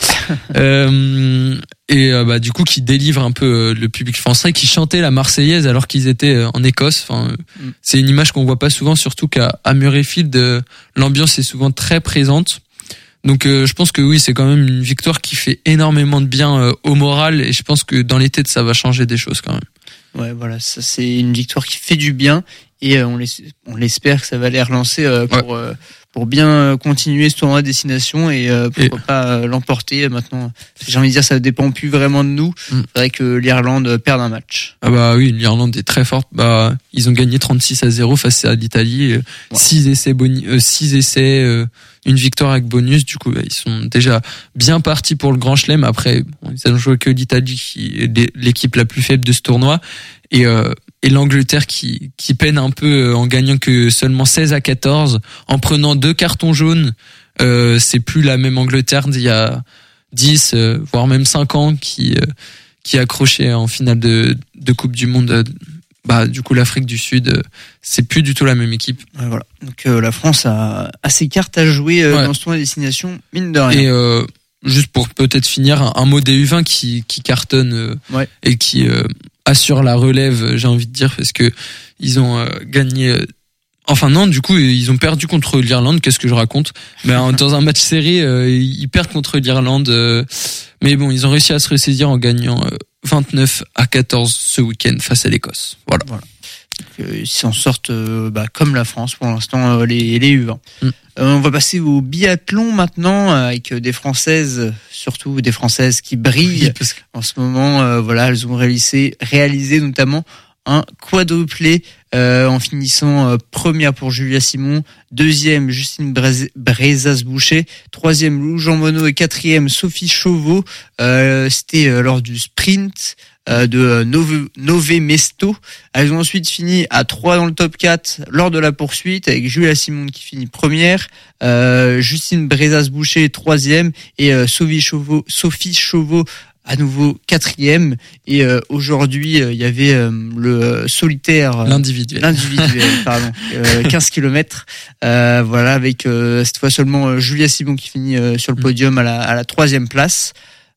Speaker 5: Du coup qui délivre un peu le public français, qui chantait la Marseillaise alors qu'ils étaient en Écosse. C'est une image qu'on voit pas souvent, surtout qu'à Murrayfield, l'ambiance est souvent très présente. Donc je pense que oui, c'est quand même une victoire qui fait énormément de bien au moral et je pense que dans les têtes ça va changer des choses quand même.
Speaker 4: Ouais, voilà, ça c'est une victoire qui fait du bien et on l'espère que ça va les relancer pour bien continuer ce tournoi à destination et pourquoi pas l'emporter maintenant. J'ai envie de dire, ça dépend plus vraiment de nous. C'est vrai que l'Irlande perd un match.
Speaker 5: Ah bah oui, l'Irlande est très forte. Bah ils ont gagné 36-0 face à l'Italie. 6 essais, une victoire avec bonus. Du coup, ils sont déjà bien partis pour le Grand Chelem. Après, ils ont joué que l'Italie, qui est l'équipe la plus faible de ce tournoi, et l'Angleterre qui peine un peu en gagnant que seulement 16-14, en prenant 2 cartons jaunes. C'est plus la même Angleterre d'il y a 10, voire même 5 ans qui accrochait en finale de Coupe du Monde. Du coup, l'Afrique du Sud, c'est plus du tout la même équipe.
Speaker 4: Ouais, voilà. Donc la France a ses cartes à jouer dans ce tournoi à destination, mine de rien.
Speaker 5: Et juste pour peut-être finir, un mot des U20 qui cartonne et qui assure la relève, j'ai envie de dire, parce que ils ont gagné. Enfin non, du coup ils ont perdu contre l'Irlande. Qu'est-ce que je raconte? Dans un match serré, ils perdent contre l'Irlande. Mais bon, ils ont réussi à se ressaisir en gagnant 29-14 ce week-end face à l'Écosse. Voilà.
Speaker 4: Ils s'en sortent comme la France pour l'instant, les U20. On va passer au biathlon maintenant avec des Françaises, surtout des Françaises qui brillent en ce moment. Elles ont réalisé notamment un quadruplé en finissant première pour Julia Simon, deuxième Justine Brezas-Boucher, troisième Lou Jean Monod et quatrième Sophie Chauveau. C'était lors du sprint de Nové Mesto. Elles ont ensuite fini à 3 dans le top 4 lors de la poursuite avec Julia Simon qui finit première, Justine Brezas-Boucher troisième et Sophie Chauveau à nouveau quatrième. Et aujourd'hui il y avait le solitaire, l'individuel 15 km avec cette fois seulement Julia Simon qui finit sur le podium à la troisième place,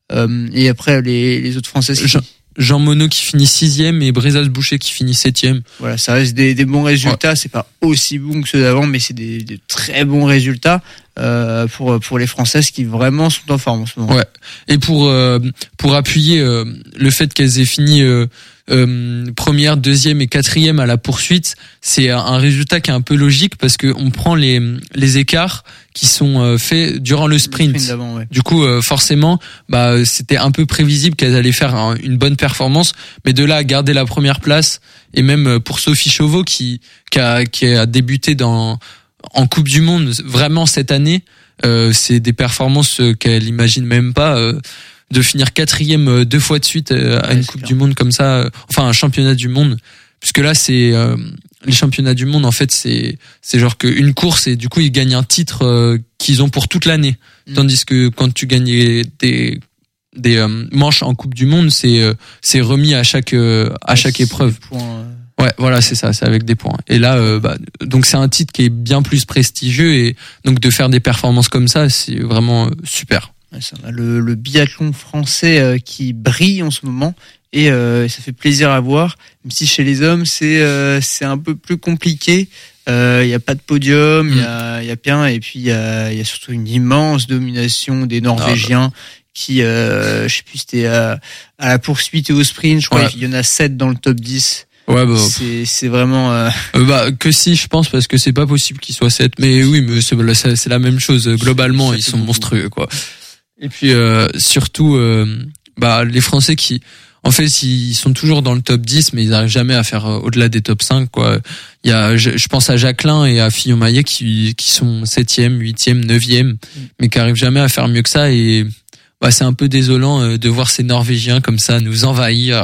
Speaker 4: et après les autres Françaises
Speaker 5: Jean Monod qui finit 6e et Brezas-Boucher qui finit 7e.
Speaker 4: Voilà, ça reste des bons résultats. C'est pas aussi bon que ceux d'avant, mais c'est des très bons résultats pour les Françaises qui vraiment sont en forme en ce moment.
Speaker 5: Ouais. Et pour appuyer le fait qu'elles aient fini première, deuxième et quatrième à la poursuite, c'est un résultat qui est un peu logique parce que on prend les écarts qui sont faits durant le sprint. Du coup, forcément, c'était un peu prévisible qu'elles allaient faire une bonne performance, mais de là à garder la première place, et même pour Sophie Chauveau qui a débuté en Coupe du Monde vraiment cette année, c'est des performances qu'elle imagine même pas. De finir quatrième 2 fois de suite à une Coupe du Monde comme ça, un championnat du monde, puisque là c'est les championnats du monde, en fait c'est genre qu'une course et du coup ils gagnent un titre qu'ils ont pour toute l'année, tandis que quand tu gagnes des manches en Coupe du Monde, c'est remis à chaque épreuve. Ouais, voilà, c'est ça, c'est avec des points. Et là, donc c'est un titre qui est bien plus prestigieux, et donc de faire des performances comme ça, c'est vraiment super.
Speaker 4: Le biathlon français qui brille en ce moment, et ça fait plaisir à voir, même si chez les hommes c'est un peu plus compliqué. Il y a pas de podium, il y a bien, et puis il y a surtout une immense domination des Norvégiens qui je sais plus, c'était à la poursuite et au sprint, je crois qu'il y en a 7 dans le top 10.
Speaker 5: Ouais,
Speaker 4: c'est vraiment
Speaker 5: que si, je pense, parce que c'est pas possible qu'ils soient 7, mais oui, mais c'est la même chose globalement, ils sont monstrueux quoi. Et puis surtout les Français qui en fait ils sont toujours dans le top 10, mais ils n'arrivent jamais à faire au-delà des top 5 quoi. Il y a je pense à Jacqueline et à Fillon-Maillet qui sont 7e, 8e, 9e, mais qui arrivent jamais à faire mieux que ça, et c'est un peu désolant de voir ces Norvégiens comme ça nous envahir.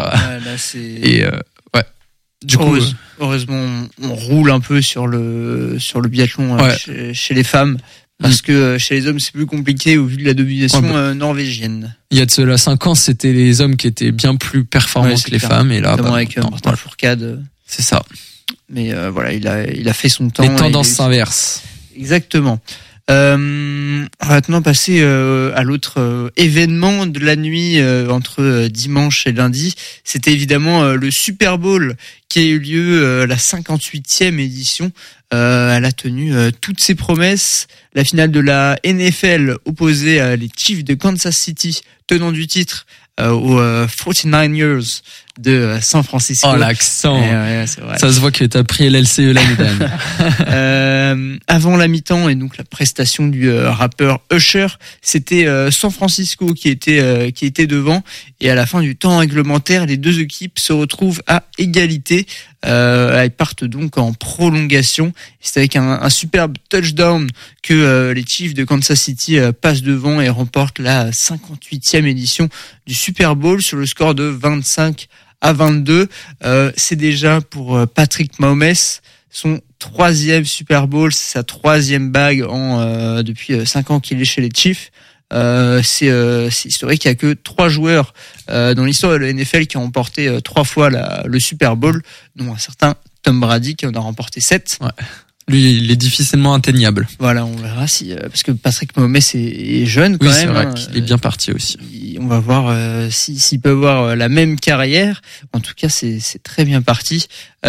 Speaker 4: Du coup, heureusement, on roule un peu sur le biathlon chez les femmes, parce que chez les hommes c'est plus compliqué au vu de la domination norvégienne.
Speaker 5: Il y a de cela 5 ans, c'était les hommes qui étaient bien plus performants que les femmes, et là
Speaker 4: avec Martin Fourcade.
Speaker 5: C'est ça.
Speaker 4: Mais il a fait son temps.
Speaker 5: Les tendances s'inversent.
Speaker 4: Exactement. On va maintenant passer à l'autre événement de la nuit entre dimanche et lundi. C'était évidemment le Super Bowl qui a eu lieu la 58e édition. Elle a tenu toutes ses promesses. La finale de la NFL opposait les Chiefs de Kansas City, tenants du titre, aux 49ers de San Francisco.
Speaker 5: Oh, l'accent.
Speaker 4: Ouais, c'est vrai.
Speaker 5: Ça se voit que t'as pris LLCE l'année dernière.
Speaker 4: Avant la mi-temps et donc la prestation du rappeur Usher, c'était San Francisco qui était devant, et à la fin du temps réglementaire, les deux équipes se retrouvent à égalité. Elles partent donc en prolongation. C'est avec un superbe touchdown que les Chiefs de Kansas City passent devant et remportent la 58e édition du Super Bowl sur le score de 25-22. C'est déjà pour Patrick Mahomes son 3e Super Bowl, c'est sa 3e bague depuis 5 ans qu'il est chez les Chiefs. C'est historique, il y a que 3 joueurs dans l'histoire de la NFL qui ont remporté 3 fois le Super Bowl, dont un certain Tom Brady qui en a remporté 7.
Speaker 5: Ouais. Lui, il est difficilement atteignable.
Speaker 4: Voilà, on verra parce que Patrick Mahomes est jeune quand
Speaker 5: même.
Speaker 4: Oui,
Speaker 5: c'est vrai qu'il est bien parti aussi.
Speaker 4: On va voir s'il peut avoir la même carrière. En tout cas, c'est très bien parti.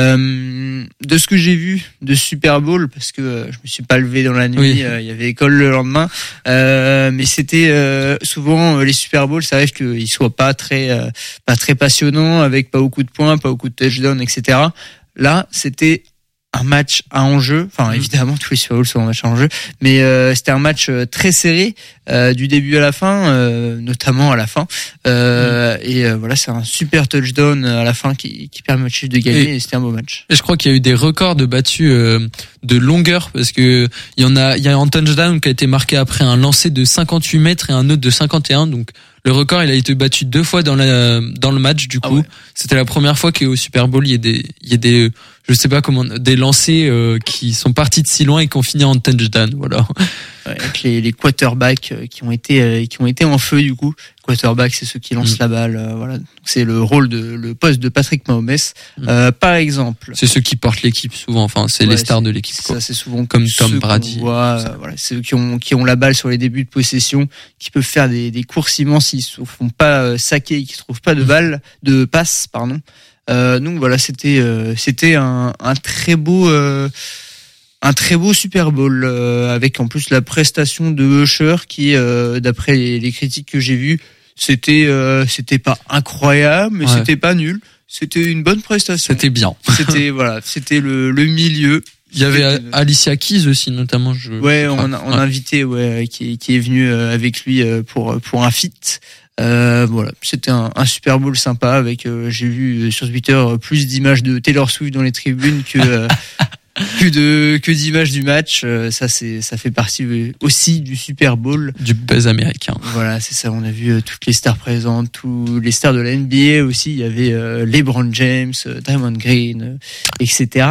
Speaker 4: De ce que j'ai vu de Super Bowl, parce que je me suis pas levé dans la nuit, il y avait école le lendemain, mais c'était souvent les Super Bowls, ça arrive qu'ils soient pas très passionnants, avec pas beaucoup de points, pas beaucoup de touchdowns, etc. Là, c'était un match à enjeu, enfin évidemment tous les Super Bowls sont un match à enjeu, mais c'était un match très serré du début à la fin, notamment à la fin, et voilà, c'est un super touchdown à la fin qui permet au Chiefs de gagner, et c'était un beau match.
Speaker 5: Et je crois qu'il y a eu des records de battus de longueur, parce que il y a un touchdown qui a été marqué après un lancer de 58 mètres et un autre de 51, donc le record, il a été battu 2 fois dans le match, du coup. C'était la première fois qu'au Super Bowl, il y a des je sais pas comment, des lancers qui sont partis de si loin et qui ont fini en touchdown, voilà.
Speaker 4: Ouais, avec les quarterbacks qui ont été en feu, du coup. Quarterback, c'est ceux qui lancent la balle, voilà. C'est le poste de Patrick Mahomes, par exemple.
Speaker 5: C'est ceux qui portent l'équipe souvent, enfin, c'est les stars de l'équipe, quoi.
Speaker 4: Ça, c'est souvent
Speaker 5: comme Tom Brady.
Speaker 4: Voilà, c'est eux qui ont la balle sur les débuts de possession, qui peuvent faire des courses immenses, ils se font pas saquer, qui trouvent pas de passe, pardon. Donc voilà, c'était un très beau Super Bowl, avec en plus la prestation de Usher qui, d'après les critiques que j'ai vues, c'était pas incroyable, mais c'était pas nul. C'était une bonne prestation.
Speaker 5: C'était bien.
Speaker 4: C'était le milieu.
Speaker 5: Il y avait Alicia Keys aussi, notamment.
Speaker 4: On a invité, qui est venu avec lui pour un feat. Voilà, c'était un Super Bowl sympa avec, j'ai vu sur Twitter plus d'images de Taylor Swift dans les tribunes que d'images du match. Ça fait partie aussi du Super Bowl,
Speaker 5: du buzz américain.
Speaker 4: Voilà, c'est ça. On a vu toutes les stars présentes, tous les stars de la NBA aussi. Il y avait LeBron James, Draymond Green, etc.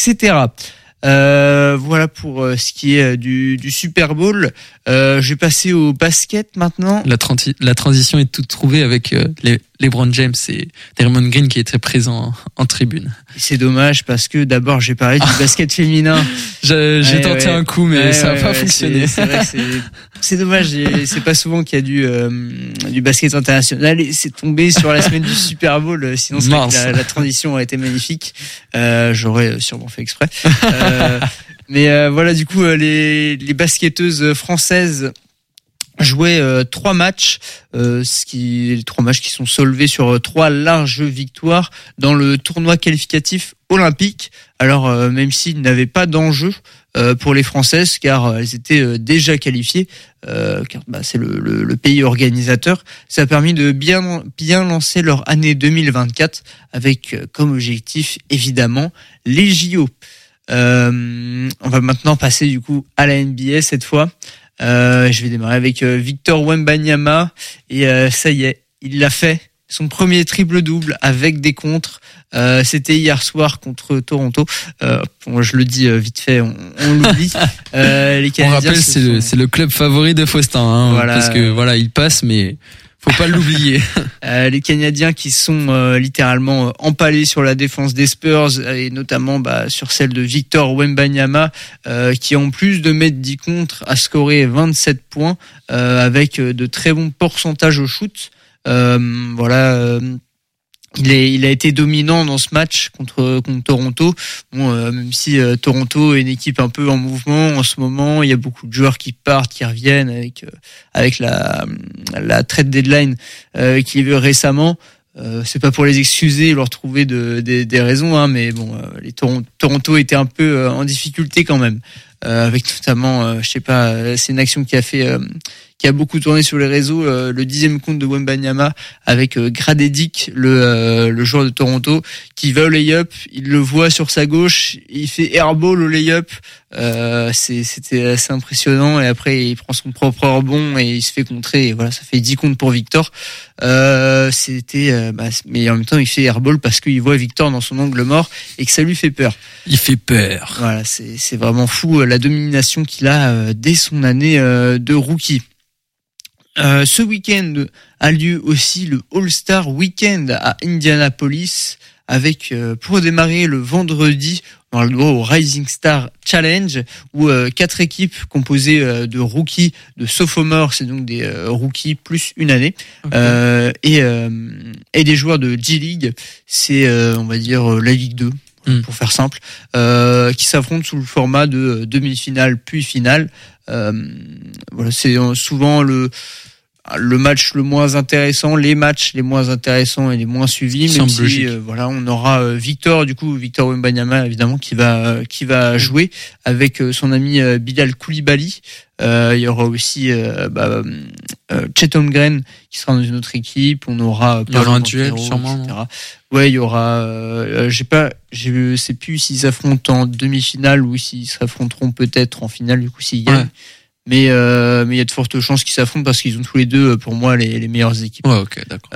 Speaker 4: Voilà pour ce qui est du Super Bowl. Je vais passer au basket maintenant.
Speaker 5: La transition est toute trouvée avec LeBron James et Draymond Green qui est très présent en tribune.
Speaker 4: C'est dommage parce que d'abord j'ai parlé du basket féminin.
Speaker 5: J'ai tenté un coup, mais ça n'a pas fonctionné.
Speaker 4: C'est vrai que c'est dommage. C'est pas souvent qu'il y a du basket international. Et c'est tombé sur la semaine du Super Bowl. Sinon, c'est vrai que la transition aurait été magnifique. J'aurais sûrement fait exprès. Mais voilà, du coup, les basketteuses françaises jouaient 3 matchs, les 3 matchs qui sont soldés sur 3 larges victoires dans le tournoi qualificatif olympique. Alors même s'il n'avait pas d'enjeu pour les Françaises, car elles étaient déjà qualifiées, car c'est le pays organisateur, ça a permis de bien lancer leur année 2024 avec comme objectif évidemment les JO. On va maintenant passer du coup à la NBA cette fois. Je vais démarrer avec Victor Wembanyama et ça y est, il l'a fait. Son premier triple-double avec des contres. C'était hier soir contre Toronto. Je le dis vite fait, on l'oublie. Les Canadiens,
Speaker 5: on rappelle, c'est le club favori de Faustin, hein, voilà, parce que voilà, il passe, mais faut pas l'oublier.
Speaker 4: Les Canadiens qui sont littéralement empalés sur la défense des Spurs et notamment sur celle de Victor Wembanyama, qui en plus de mettre 10 contres a scoré 27 points avec de très bons pourcentages au shoot. Voilà. il a été dominant dans ce match contre Toronto. Bon, même si Toronto est une équipe un peu en mouvement en ce moment, il y a beaucoup de joueurs qui partent, qui reviennent avec la trade deadline qu'il y a eu récemment. C'est pas pour les excuser, leur trouver des raisons, hein, mais bon, les Toronto était un peu en difficulté quand même, avec notamment, je sais pas, c'est une action qui a beaucoup tourné sur les réseaux, le 10e compte de Wembanyama avec Gradedick, le joueur de Toronto, qui va au lay-up, il le voit sur sa gauche, il fait airball au lay-up, c'était assez impressionnant, et après il prend son propre rebond et il se fait contrer, et voilà, ça fait 10 comptes pour Victor. Mais en même temps il fait airball parce qu'il voit Victor dans son angle mort et que ça lui fait peur.
Speaker 5: Il fait peur.
Speaker 4: Voilà, c'est vraiment fou la domination qu'il a dès son année de rookie. Ce week-end a lieu aussi le All-Star Weekend à Indianapolis avec, pour démarrer le vendredi, on a le droit au Rising Star Challenge où 4 équipes composées de rookies, de sophomores, c'est donc des rookies plus une année, okay. Et des joueurs de G-League, c'est on va dire la Ligue 2. Pour faire simple, qui s'affrontent sous le format de demi-finale puis finale. Voilà, c'est souvent le match le moins intéressant, les matchs les moins intéressants et les moins suivis. Même si voilà, on aura Victor Wembanyama évidemment qui va jouer avec son ami Bilal Koulibaly. Il y aura aussi Chet Holmgren qui sera dans une autre équipe. On aura
Speaker 5: un duel sûrement,
Speaker 4: etc. Ouais, il y aura je sais plus s'ils s'affrontent en demi-finale ou s'ils s'affronteront peut-être en finale du coup s'ils gagnent. Ouais. Mais il y a de fortes chances qu'ils s'affrontent parce qu'ils ont tous les deux pour moi les meilleures équipes.
Speaker 5: Ouais, OK, d'accord.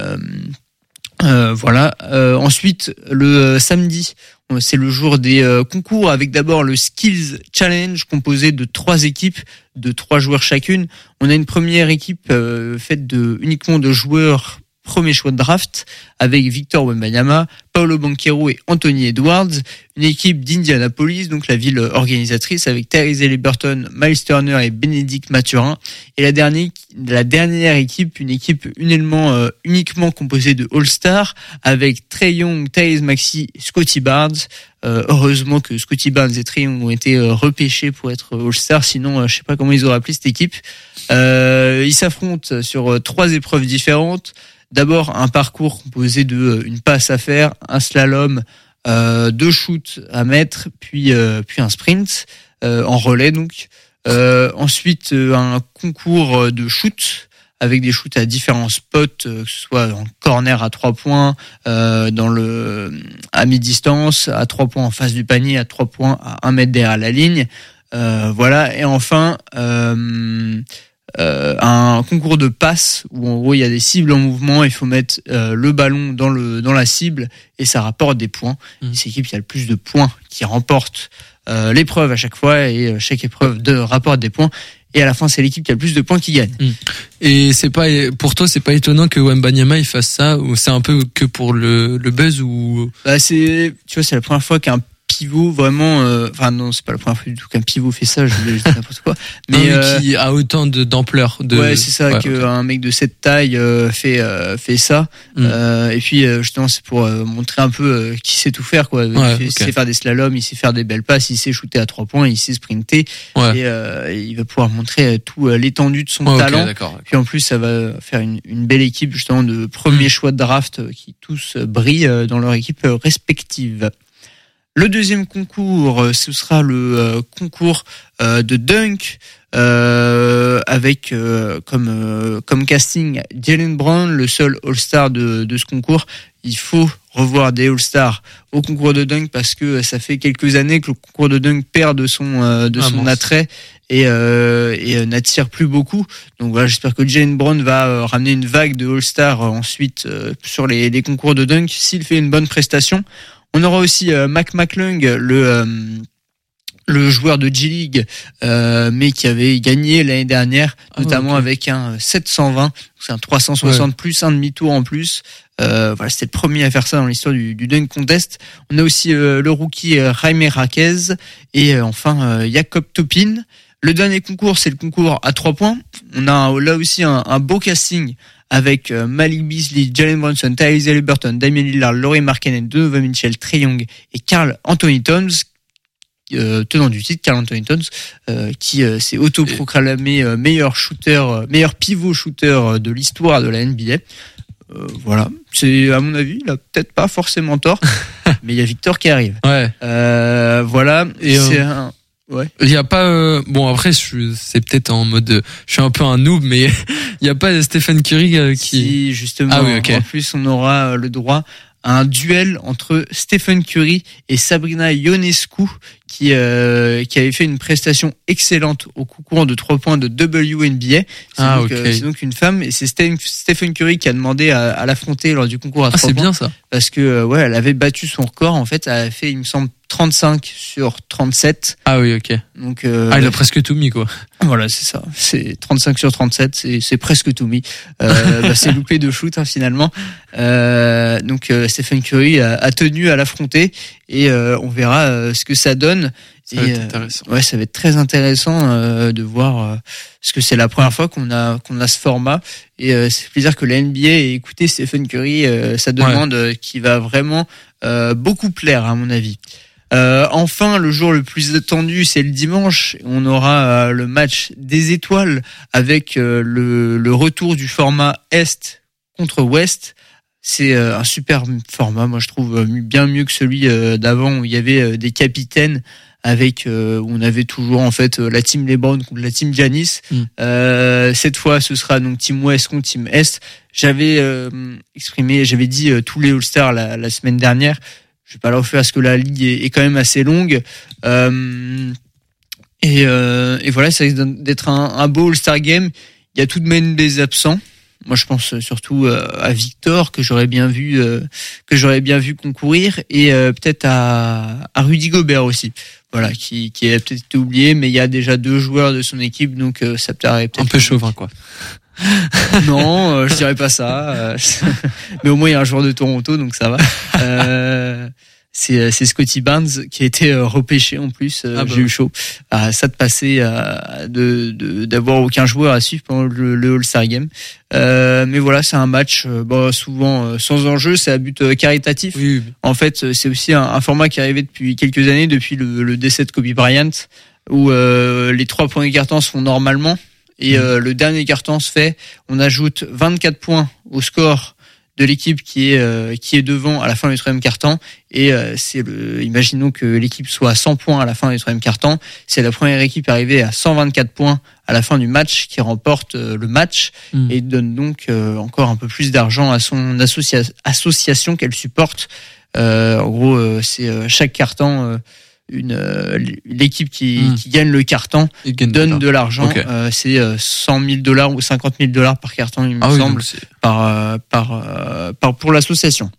Speaker 4: Voilà. Ensuite, le samedi, c'est le jour des concours avec d'abord le Skills Challenge composé de 3 équipes de 3 joueurs chacune. On a une première équipe faite uniquement de joueurs premier choix de draft avec Victor Wembanyama, Paolo Banchero et Anthony Edwards, une équipe d'Indianapolis, donc la ville organisatrice avec Tyrese Haliburton, Miles Turner et Bénédicte Mathurin, et la dernière équipe, une équipe uniquement composée de All-Stars avec Trae Young, Tyrese Maxey et Scottie Barnes. Heureusement que Scottie Barnes et Trae Young ont été repêchés pour être All-Stars, sinon je sais pas comment ils auraient appelé cette équipe. Ils s'affrontent sur 3 épreuves différentes. D'abord, un parcours composé de une passe à faire, un slalom, 2 shoots à mettre, puis un sprint en relais donc. Ensuite, un concours de shoot avec des shoots à différents spots, que ce soit en corner à 3 points, à mi-distance, à 3 points en face du panier, à 3 points à 1 mètre derrière la ligne. Voilà. Et enfin, un concours de passes où en gros il y a des cibles en mouvement, il faut mettre le ballon dans la cible et ça rapporte des points. Et c'est l'équipe qui a le plus de points qui remporte l'épreuve à chaque fois, et chaque épreuve rapporte des points, et à la fin c'est l'équipe qui a le plus de points qui gagne.
Speaker 5: Et pour toi c'est pas étonnant que Wembanyama il fasse ça, ou c'est un peu que pour le buzz, ou
Speaker 4: c'est la première fois qu'un pivot vraiment non, c'est pas la première fois du tout qu'un pivot fait ça, je dis n'importe quoi, mais
Speaker 5: qui a autant d'ampleur
Speaker 4: ouais, c'est ça, qu'un mec de cette taille fait ça. Et puis justement c'est pour montrer un peu qu'il sait tout faire, quoi. Il sait faire des slaloms, il sait faire des belles passes, il sait shooter à 3 points, il sait sprinter, et il va pouvoir montrer tout l'étendue de son talent. Puis en plus ça va faire une belle équipe justement de premier choix de draft qui tous brillent dans leur équipe respective. Le deuxième concours, ce sera le concours de dunk avec comme casting Jaylen Brown, le seul All-Star de ce concours. Il faut revoir des All-Stars au concours de dunk parce que ça fait quelques années que le concours de dunk perd de son attrait et n'attire plus beaucoup. Donc voilà, j'espère que Jaylen Brown va ramener une vague de All-Stars ensuite sur les concours de dunk s'il fait une bonne prestation. On aura aussi Mac McClung, le joueur de G-League, mais qui avait gagné l'année dernière, notamment avec un 720, c'est un 360 plus, un demi-tour en plus. Voilà, c'était le premier à faire ça dans l'histoire du dunk contest. On a aussi le rookie Jaime Raquez et enfin Jakob Toppin. Le dernier concours, c'est le concours à 3 points. On a là aussi un beau casting avec Malik Beasley, Jalen Brunson, Tyrese Haliburton, Damian Lillard, Lauri Markkanen, Donovan Mitchell, Trae Young et Karl Anthony Towns, tenant du titre, Karl Anthony Towns, qui s'est autoproclamé meilleur pivot shooter de l'histoire de la NBA. Voilà, c'est à mon avis, il a peut-être pas forcément tort, mais il y a Victor qui arrive.
Speaker 5: Ouais.
Speaker 4: Voilà,
Speaker 5: et
Speaker 4: c'est
Speaker 5: ouais. Il y a pas bon après c'est peut-être en mode je suis un peu un noob, mais il y a pas Stephen Curry qui
Speaker 4: si, justement.
Speaker 5: Ah oui, okay.
Speaker 4: En plus on aura le droit à un duel entre Stephen Curry et Sabrina Ionescu qui avait fait une prestation excellente au concours de 3 points de WNBA. C'est donc une femme, et c'est Stephen Curry qui a demandé à l'affronter lors du concours à 3 points.
Speaker 5: C'est bien ça.
Speaker 4: Parce que elle avait battu son record, en fait, elle a fait, il me semble, 35 sur 37.
Speaker 5: Ah oui, ok.
Speaker 4: Donc
Speaker 5: il a presque tout mis, quoi.
Speaker 4: Voilà, c'est ça. C'est 35 sur 37, c'est presque tout mis. C'est loupé de shoot, finalement. Donc Stephen Curry a tenu à l'affronter, et on verra ce que ça donne.
Speaker 5: Ça va être intéressant.
Speaker 4: Ouais, ça va être très intéressant de voir, parce que c'est la première fois qu'on a ce format, et c'est plaisir que la NBA ait écouté Stephen Curry, sa demande qui va vraiment beaucoup plaire à mon avis. Enfin, le jour le plus attendu, c'est le dimanche. On aura le match des étoiles avec le retour du format Est contre Ouest. C'est un super format, moi je trouve bien mieux que celui d'avant où il y avait des capitaines avec où on avait toujours en fait la team LeBron contre la team Giannis. Cette fois, ce sera donc team Ouest contre team Est. J'avais dit tous les All-Stars la semaine dernière. Je vais pas leur faire parce que la ligue est quand même assez longue. Et voilà, ça risque d'être un beau All-Star Game. Il y a tout de même des absents. Moi, je pense surtout à Victor que j'aurais bien vu concourir, et peut-être à Rudy Gobert aussi. Voilà, qui a peut-être été oublié, mais il y a déjà 2 joueurs de son équipe, donc ça peut-être
Speaker 5: un peu chauvin, quoi.
Speaker 4: Non, je dirais pas ça. Mais au moins il y a un joueur de Toronto, donc ça va. C'est Scotty Barnes qui a été repêché en plus. J'ai eu chaud à ça de passer d'avoir aucun joueur à suivre pendant le All-Star Game. Mais voilà, c'est un match souvent sans enjeu, c'est à but caritatif.
Speaker 5: Oui.
Speaker 4: En fait, c'est aussi un format qui est arrivé depuis quelques années, depuis le décès de Kobe Bryant, où les 3 premiers cartons se font normalement, et le dernier carton se fait, on ajoute 24 points au score de l'équipe qui est devant à la fin du 3e quart-temps, et imaginons que l'équipe soit à 100 points à la fin du 3e quart-temps, c'est la première équipe arrivée à 124 points à la fin du match qui remporte le match, et donne donc encore un peu plus d'argent à son association qu'elle supporte. En gros, c'est chaque quart-temps l'équipe qui gagne le carton donne de l'argent. Okay. C'est $100,000 ou $50,000 par carton, il me semble, pour l'association.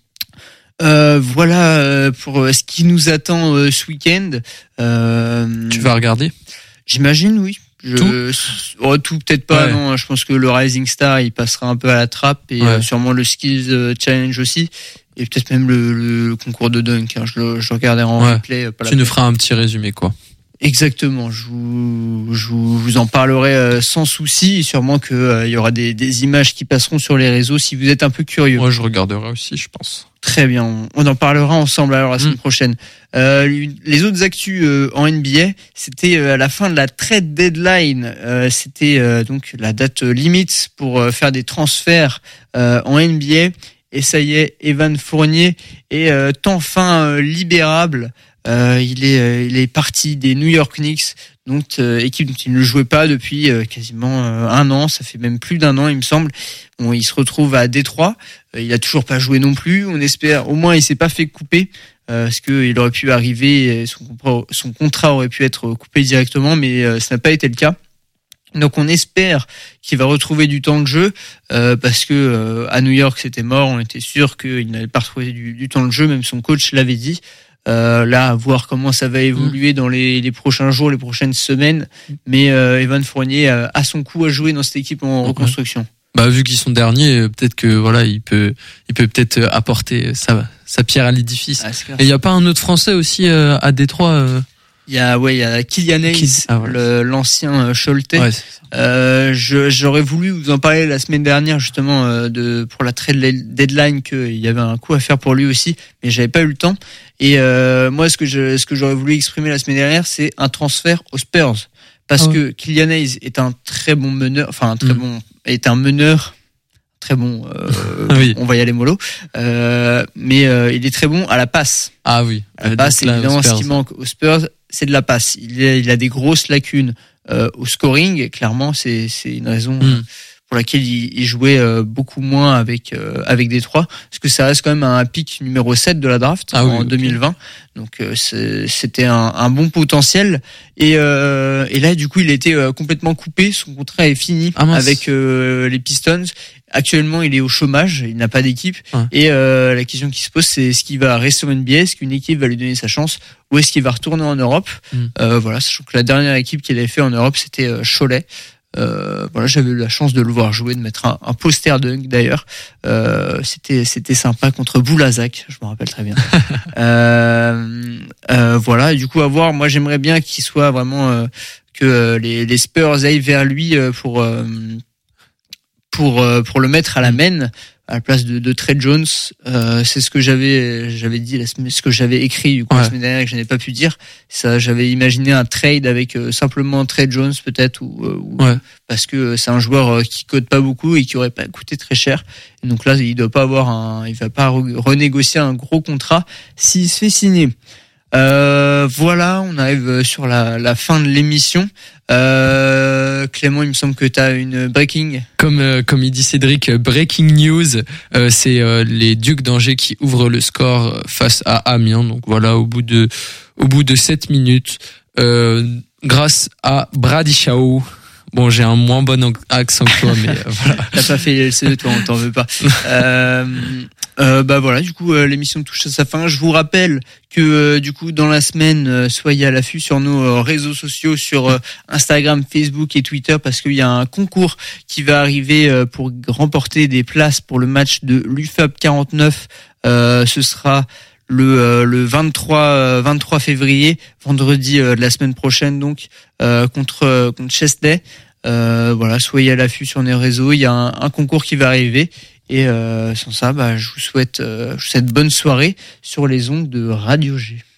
Speaker 4: Voilà pour ce qui nous attend ce week-end.
Speaker 5: Tu vas regarder?
Speaker 4: J'imagine, oui. Tout peut-être pas, ouais. Non, je pense que le Rising Star il passera un peu à la trappe, et sûrement le Skills Challenge aussi, et peut-être même le concours de dunk, hein. Je regarderai en replay.
Speaker 5: Tu nous feras un petit résumé, quoi.
Speaker 4: Exactement, je vous en parlerai sans souci, et sûrement que il y aura des images qui passeront sur les réseaux si vous êtes un peu curieux.
Speaker 5: Moi, je regarderai aussi, je pense.
Speaker 4: Très bien, on en parlera ensemble alors la semaine prochaine. Les autres actus en NBA, c'était à la fin de la trade deadline, c'était donc la date limite pour faire des transferts en NBA, et ça y est, Evan Fournier est enfin libérable. Il est parti des New York Knicks, donc équipe dont il ne jouait pas depuis quasiment 1 an, ça fait même plus d'1 an il me semble. Bon, il se retrouve à Détroit, il a toujours pas joué non plus, on espère, au moins il s'est pas fait couper, parce que il aurait pu arriver, son contrat aurait pu être coupé directement, mais ça n'a pas été le cas. Donc on espère qu'il va retrouver du temps de jeu, parce que à New York c'était mort, on était sûr qu'il n'allait pas retrouver du temps de jeu, même son coach l'avait dit. Là, à voir comment ça va évoluer dans les prochains jours, les prochaines semaines, mais Evan Fournier a son coup à jouer dans cette équipe en reconstruction.
Speaker 5: Bah, vu qu'ils sont derniers, peut-être que voilà, il peut peut-être apporter sa pierre à l'édifice. Et il y a pas un autre Français aussi à Détroit?
Speaker 4: Il y a Kylian Hayes, l'ancien Choletais.
Speaker 5: Ouais, c'est ça.
Speaker 4: J'aurais voulu vous en parler la semaine dernière justement pour la trade deadline, qu'il y avait un coup à faire pour lui aussi, mais j'avais pas eu le temps. Et moi, ce que j'aurais voulu exprimer la semaine dernière, c'est un transfert aux Spurs, parce que Kylian Hayes est un très bon meneur, est un meneur très bon.
Speaker 5: Oui.
Speaker 4: On va y aller mollo, mais il est très bon à la passe.
Speaker 5: Ah oui.
Speaker 4: La passe, évidemment, ce qui manque aux Spurs, c'est de la passe. Il a des grosses lacunes au scoring. Et clairement, c'est une raison pour laquelle il jouait beaucoup moins avec Détroit, parce que ça reste quand même un pick numéro 7 de la draft en 2020. Donc c'était un bon potentiel. Et là, du coup, il a été complètement coupé. Son contrat est fini avec les Pistons. Actuellement, il est au chômage, il n'a pas d'équipe. Et la question qui se pose, c'est est-ce qu'il va rester en NBA, est-ce qu'une équipe va lui donner sa chance, ou est-ce qu'il va retourner en Europe. Voilà, sachant que la dernière équipe qu'il avait fait en Europe, c'était Cholet. Voilà, j'avais eu la chance de le voir jouer, de mettre un poster dunk d'ailleurs. C'était sympa contre Boulazac, je me rappelle très bien. Voilà, et du coup à voir. Moi, j'aimerais bien qu'il soit vraiment que les Spurs aillent vers lui pour le mettre à la main à la place de Trey Jones. C'est ce que j'avais dit, ce que j'avais écrit du coup la semaine dernière et que je n'ai pas pu dire. Ça, j'avais imaginé un trade avec simplement Trey Jones peut-être ou parce que c'est un joueur qui cote pas beaucoup et qui aurait pas coûté très cher. Et donc là, il va pas renégocier un gros contrat s'il se fait signer. Voilà, on arrive sur la fin de l'émission. Clément, il me semble que tu as une breaking.
Speaker 5: Comme il dit Cédric, breaking news, c'est les Ducs d'Angers qui ouvrent le score face à Amiens. Donc voilà, au bout de 7 minutes, grâce à Brady Shaw. Bon, j'ai un moins bon accent que toi, mais voilà.
Speaker 4: T'as pas fait LCE, toi, on t'en veut pas. Bah voilà, du coup, l'émission touche à sa fin. Je vous rappelle que du coup, dans la semaine, soyez à l'affût sur nos réseaux sociaux, sur Instagram, Facebook et Twitter, parce qu'il y a un concours qui va arriver pour remporter des places pour le match de l'UFAB 49. Ce sera le 23 février, vendredi de la semaine prochaine, donc contre Chesney. Voilà, soyez à l'affût sur nos réseaux. Il y a un concours qui va arriver. Et sans ça, je vous souhaite bonne soirée sur les ondes de Radio G.